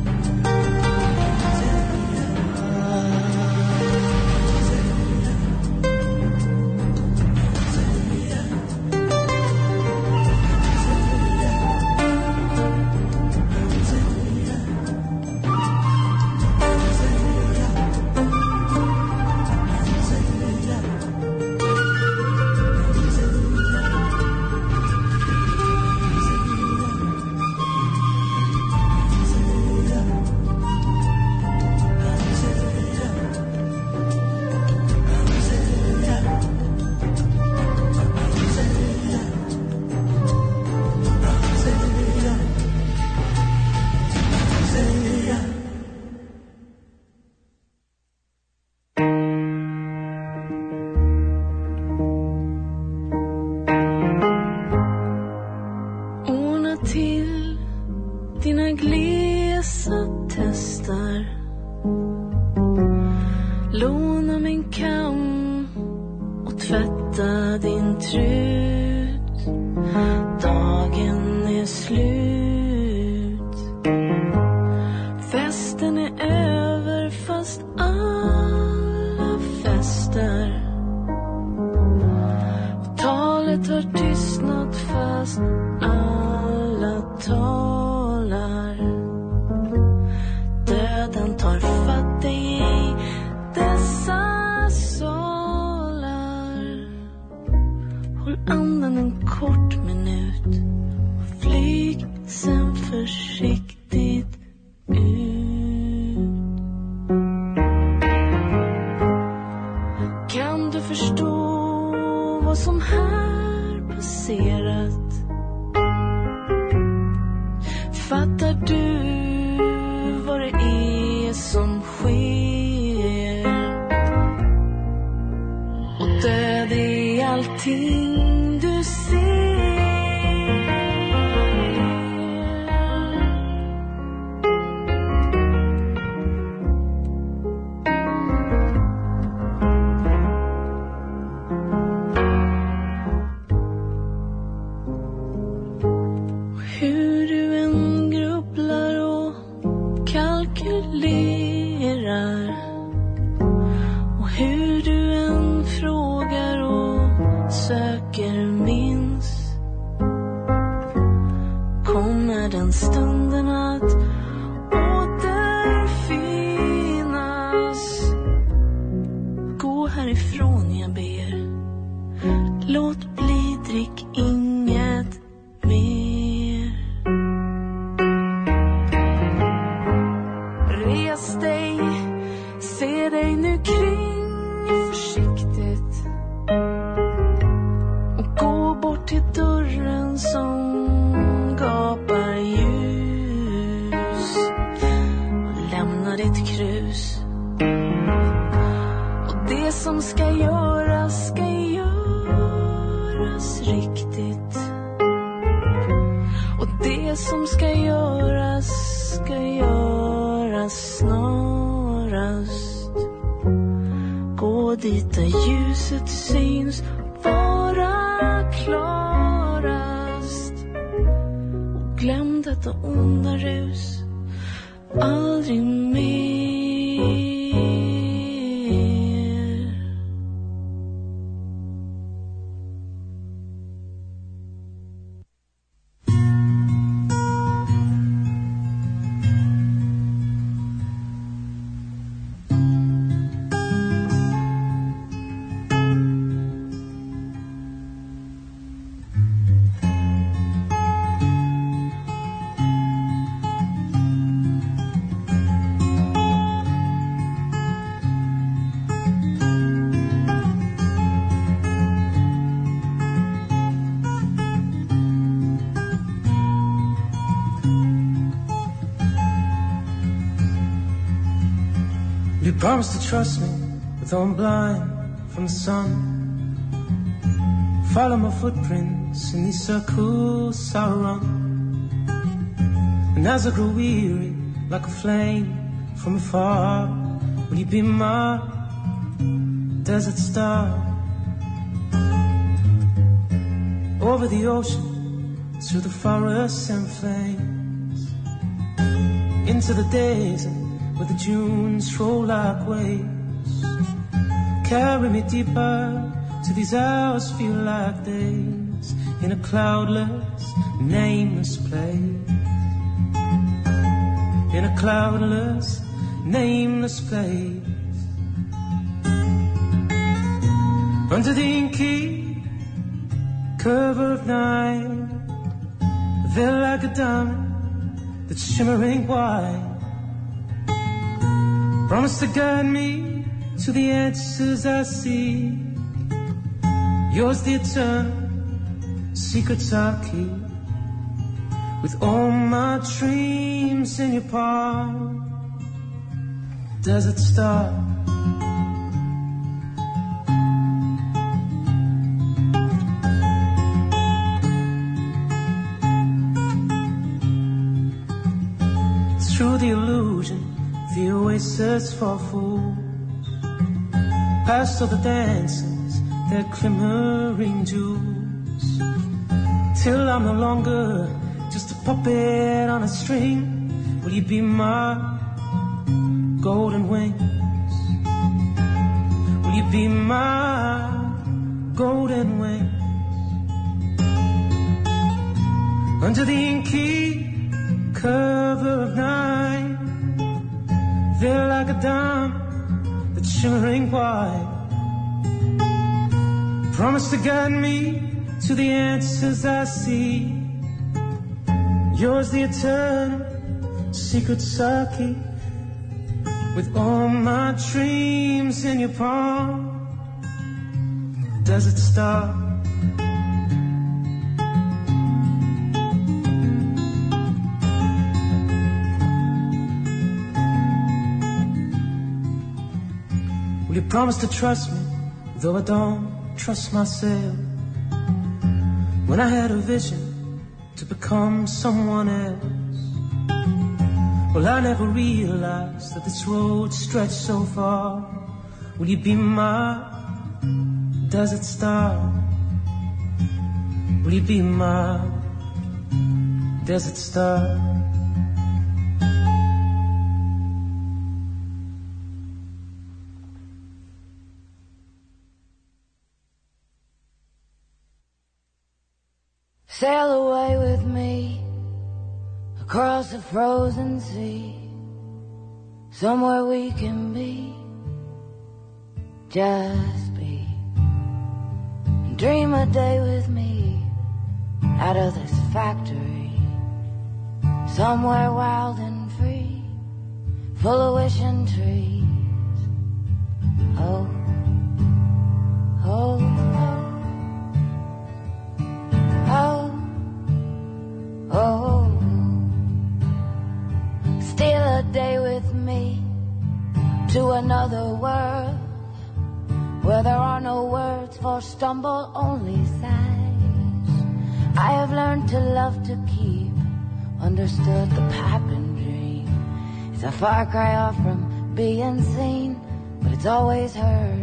You promised to trust me, but though I'm blind from the sun, follow my footprints in these circles I run. And as I grow weary, like a flame from afar, Will you be my desert star? Over the ocean, through the forests and flames, into the days where the dunes roll like waves. Carry me deeper till these hours feel like days in a cloudless, nameless place. In a cloudless, nameless place. Under the inky cover of night, veil like a diamond that's shimmering white. Promise to guide me to the answers I seek. Yours the eternal secrets I keep. With all my dreams in your palm, desert star. Through the illusion, the oasis for fools. Past all the dances, their glimmering jewels. Till I'm no longer just a puppet on a string. Will you be my golden wings? Will you be my golden wings? Under the inky cover of night, they're like a dime that's shimmering white. Promise to guide me to the answers I see. Yours the eternal secrets I keep. With all my dreams in your palm, desert star. Will you promise to trust me, though I don't trust myself? When I had a vision to become someone else, well, I never realized that this road stretched so far. Will you be my desert star? Will you be my desert star? Sail away with me across the frozen sea, somewhere we can be, just be. And dream a day with me out of this factory, somewhere wild and free, full of wishing trees. Oh, oh, oh, oh, oh. Steal a day with me to another world where there are no words for stumble, only sighs. I have learned to love to keep, understood the pipe and dream. It's a far cry off from being seen, but it's always heard.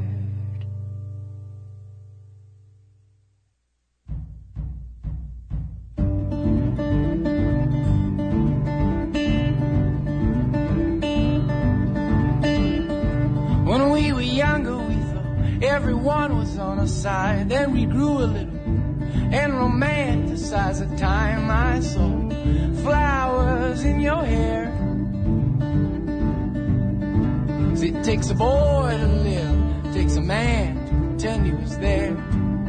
Everyone was on our side. Then we grew a little and romanticized the time I saw flowers in your hair. 'Cause it takes a boy to live, it takes a man to pretend he was there.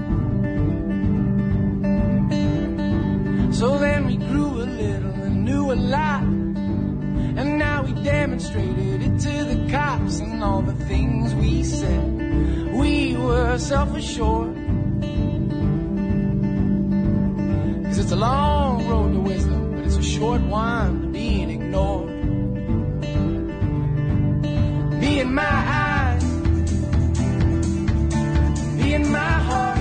So then we grew a little and knew a lot, and now we demonstrated it to the cops and all the things we said. We were self-assured, 'cause it's a long road to wisdom, but it's a short one to being ignored. Be in my eyes, be in my heart,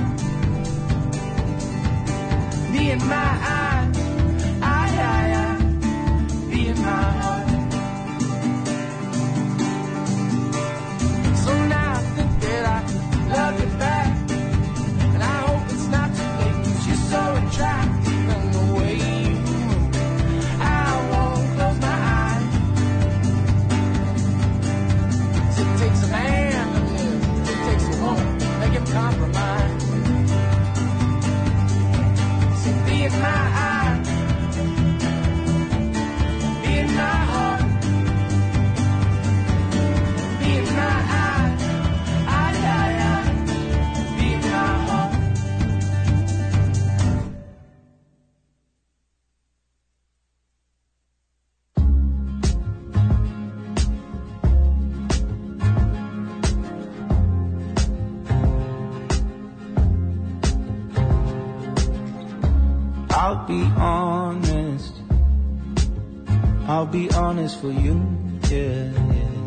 be in my eyes, I, I, I, be in my heart. I'll be honest. I'll be honest for you, yeah, yeah.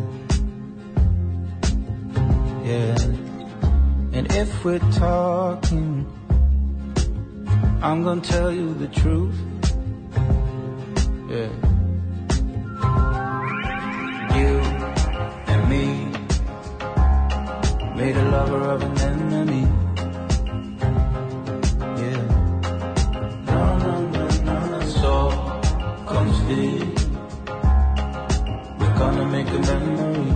Yeah. And if we're talking, I'm gonna tell you the truth, yeah. You and me made a lover of an enemy. Yeah. No, no, no, no, no. So come speak. We're gonna make a memory.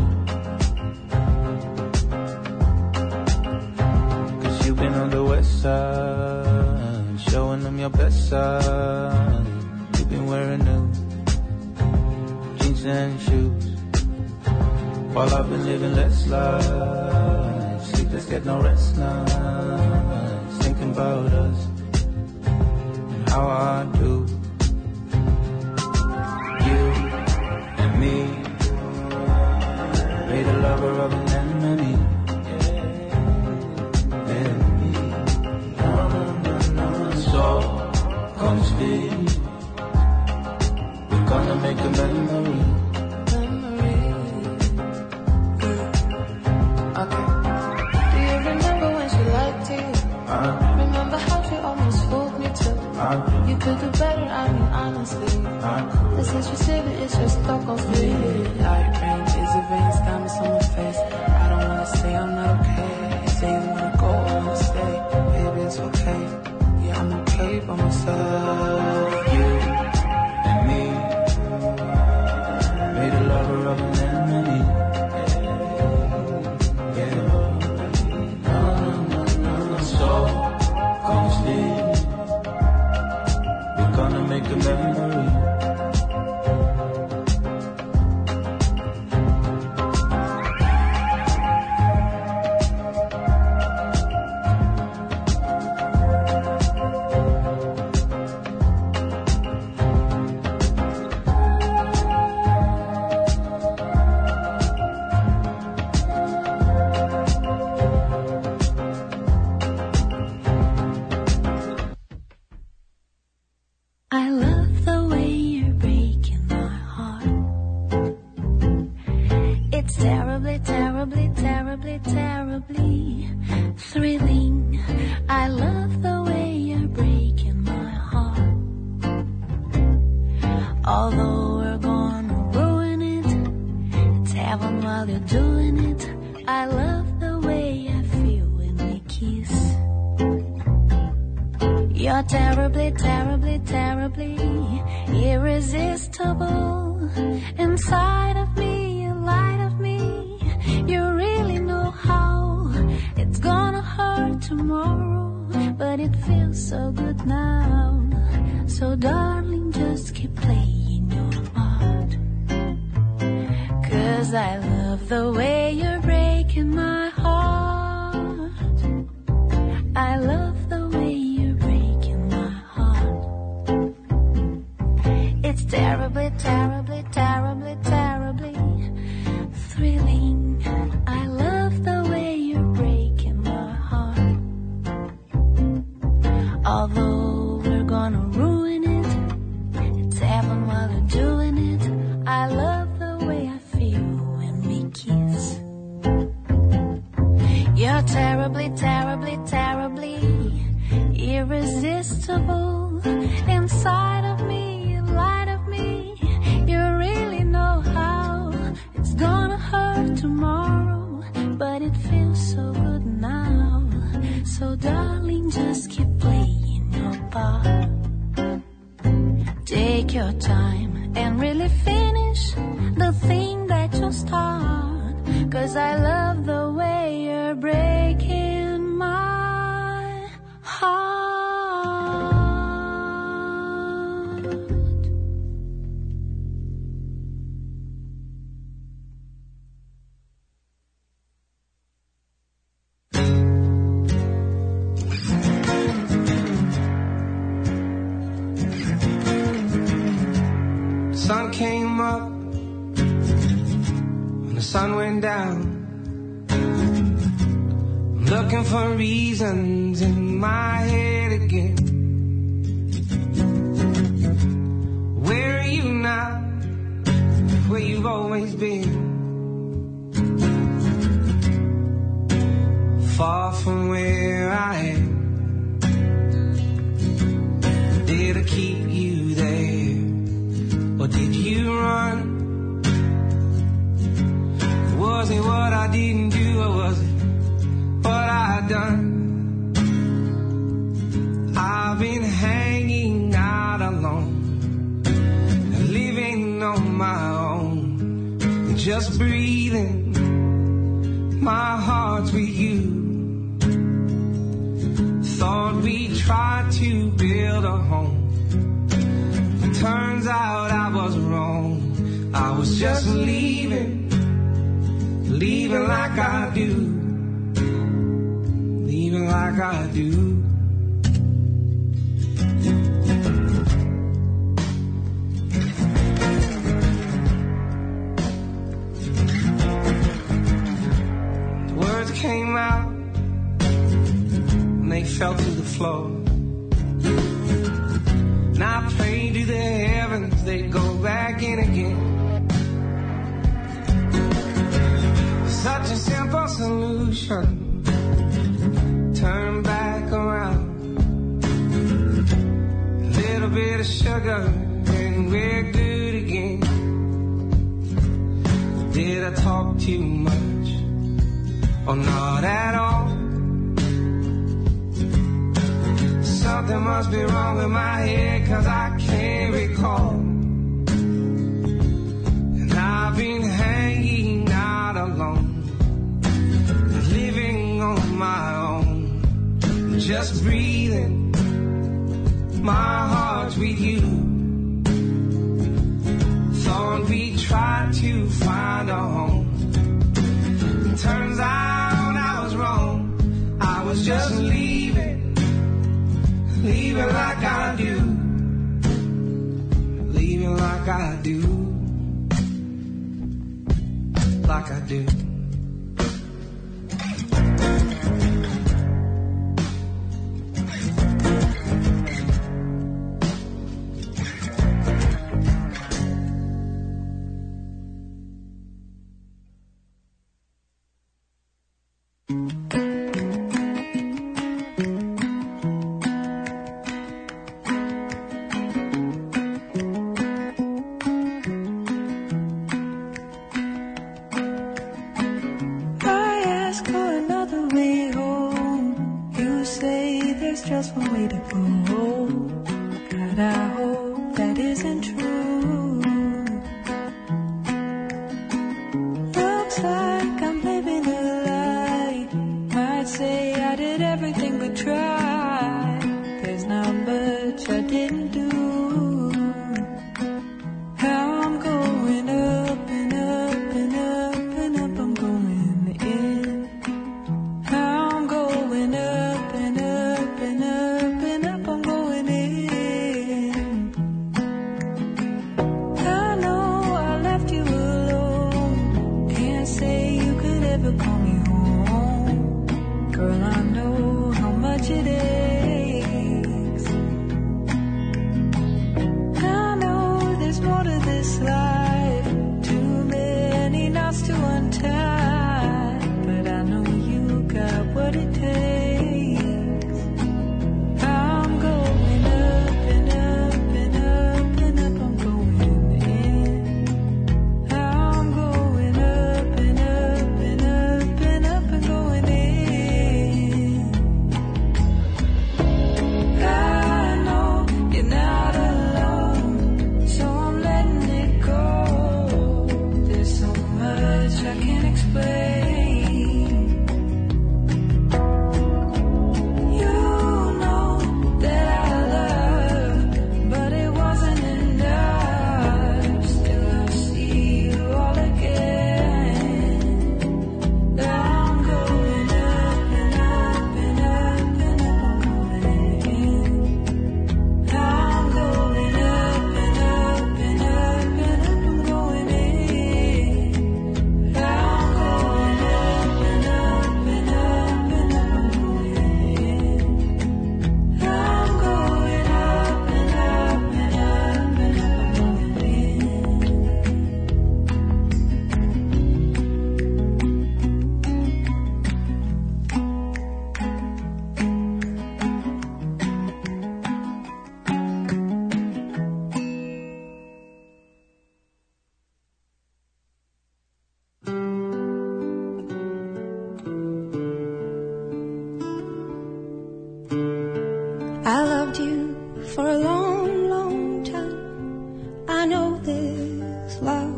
Cause you've been on the west side, showing them your best side. You've been wearing new jeans and shoes, while I've been living less life. Sleepless, get no rest nights, thinking about us and how I do. You and me made a lover of an enemy. Yeah. No, no, no, no. So come speak. We're gonna make a memory. You could do better, I mean honestly. This is your city, it's just stuck on speed. Light rain, is it veins, diamonds on my face. I don't wanna say I'm not okay. You say you wanna go, I wanna stay. Baby, it's okay. Yeah, I'm okay by myself. You and me made a lover of an enemy. Yeah. No, no, no, no. So come speak. Gonna make a memory. Looking for reasons in my head again. you've always been. Far from where I am. Did I keep you there, or did you run? Was it what I didn't do, or was it what I done? I've been hanging out alone, living on my own, just breathing. My heart's with you. Thought we'd try to build a home. Turns out I was wrong. I was just leaving, leaving like I do, leaving like I do. The words came out and they fell to the floor. And I prayed to the heavens they'd go back in again. Such a simple solution. Turn back around. A little bit of sugar and we're good again. Did I talk too much? Or not at all? Something must be wrong with my head, 'cause I can't recall. And I've been hanging out alone, living on my own, just breathing. My heart's with you. Thought we'd try to find a home. Turns out I was wrong. I was just leaving, leaving like I do, leaving like I do, like I do. Just one way to go, God, I hope that isn't true. Looks like I'm living a lie. Might say I did everything but try. There's not much I didn't do. How I'm going up and up and up and up, I'm going in. How I'm going up and up and up and up, I'm going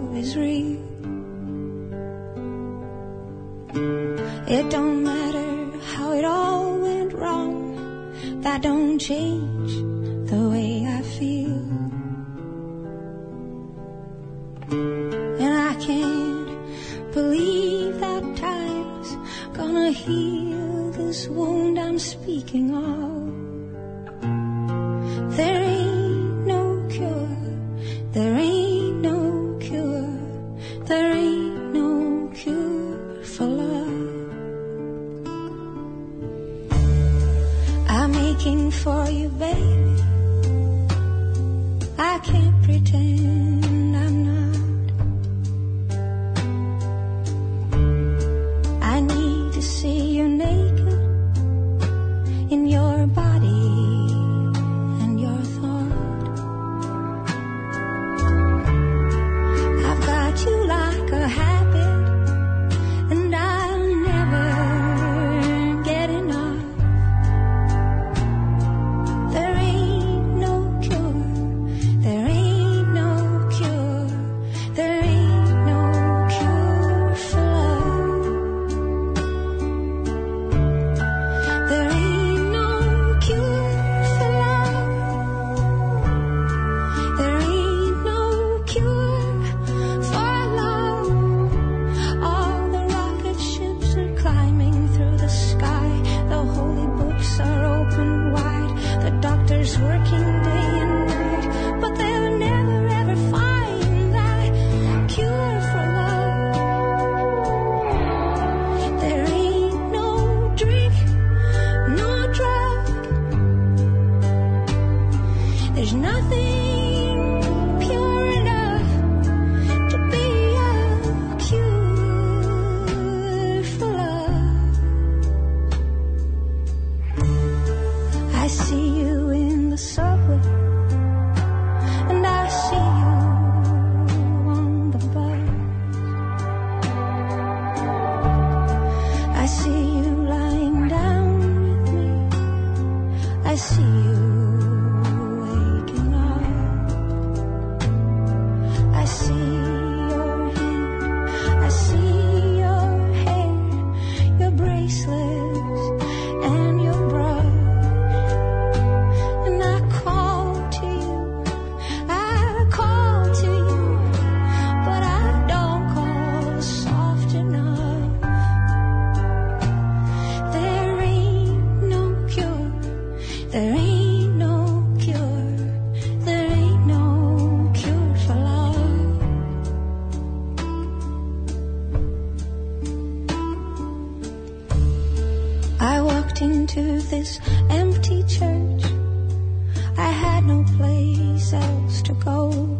love is real. It don't matter how it all went wrong, that don't change the way I feel. And I can't believe that time's gonna heal this wound I'm speaking of. There ain't no cure, there ain't no cure, there ain't no cure for love. I'm aching for you, baby, I can't pretend I'm not. I need to see you naked in your body and your thought. I've got you like a habit, and I'll never get enough. There ain't no cure, there ain't no cure, there ain't no cure for love. There ain't no cure for love. There ain't no cure for love. All the rocket ships are climbing through the sky. The holy books are open wide. The doctor's working day and night, but they'll never ever find that cure for love. There ain't no drink, no drug. There's nothing pure enough to be a cure for love. I see you in the subway, and I see you on the bus. I see you lying down with me. I see you waking up. I see your hand, I see your hair, your bracelets and your brush. And I call to you, I call to you, but I don't call soft enough. There ain't no cure, there ain't no cure, there ain't no cure for love. I walked into this empty church. I had no place else to go.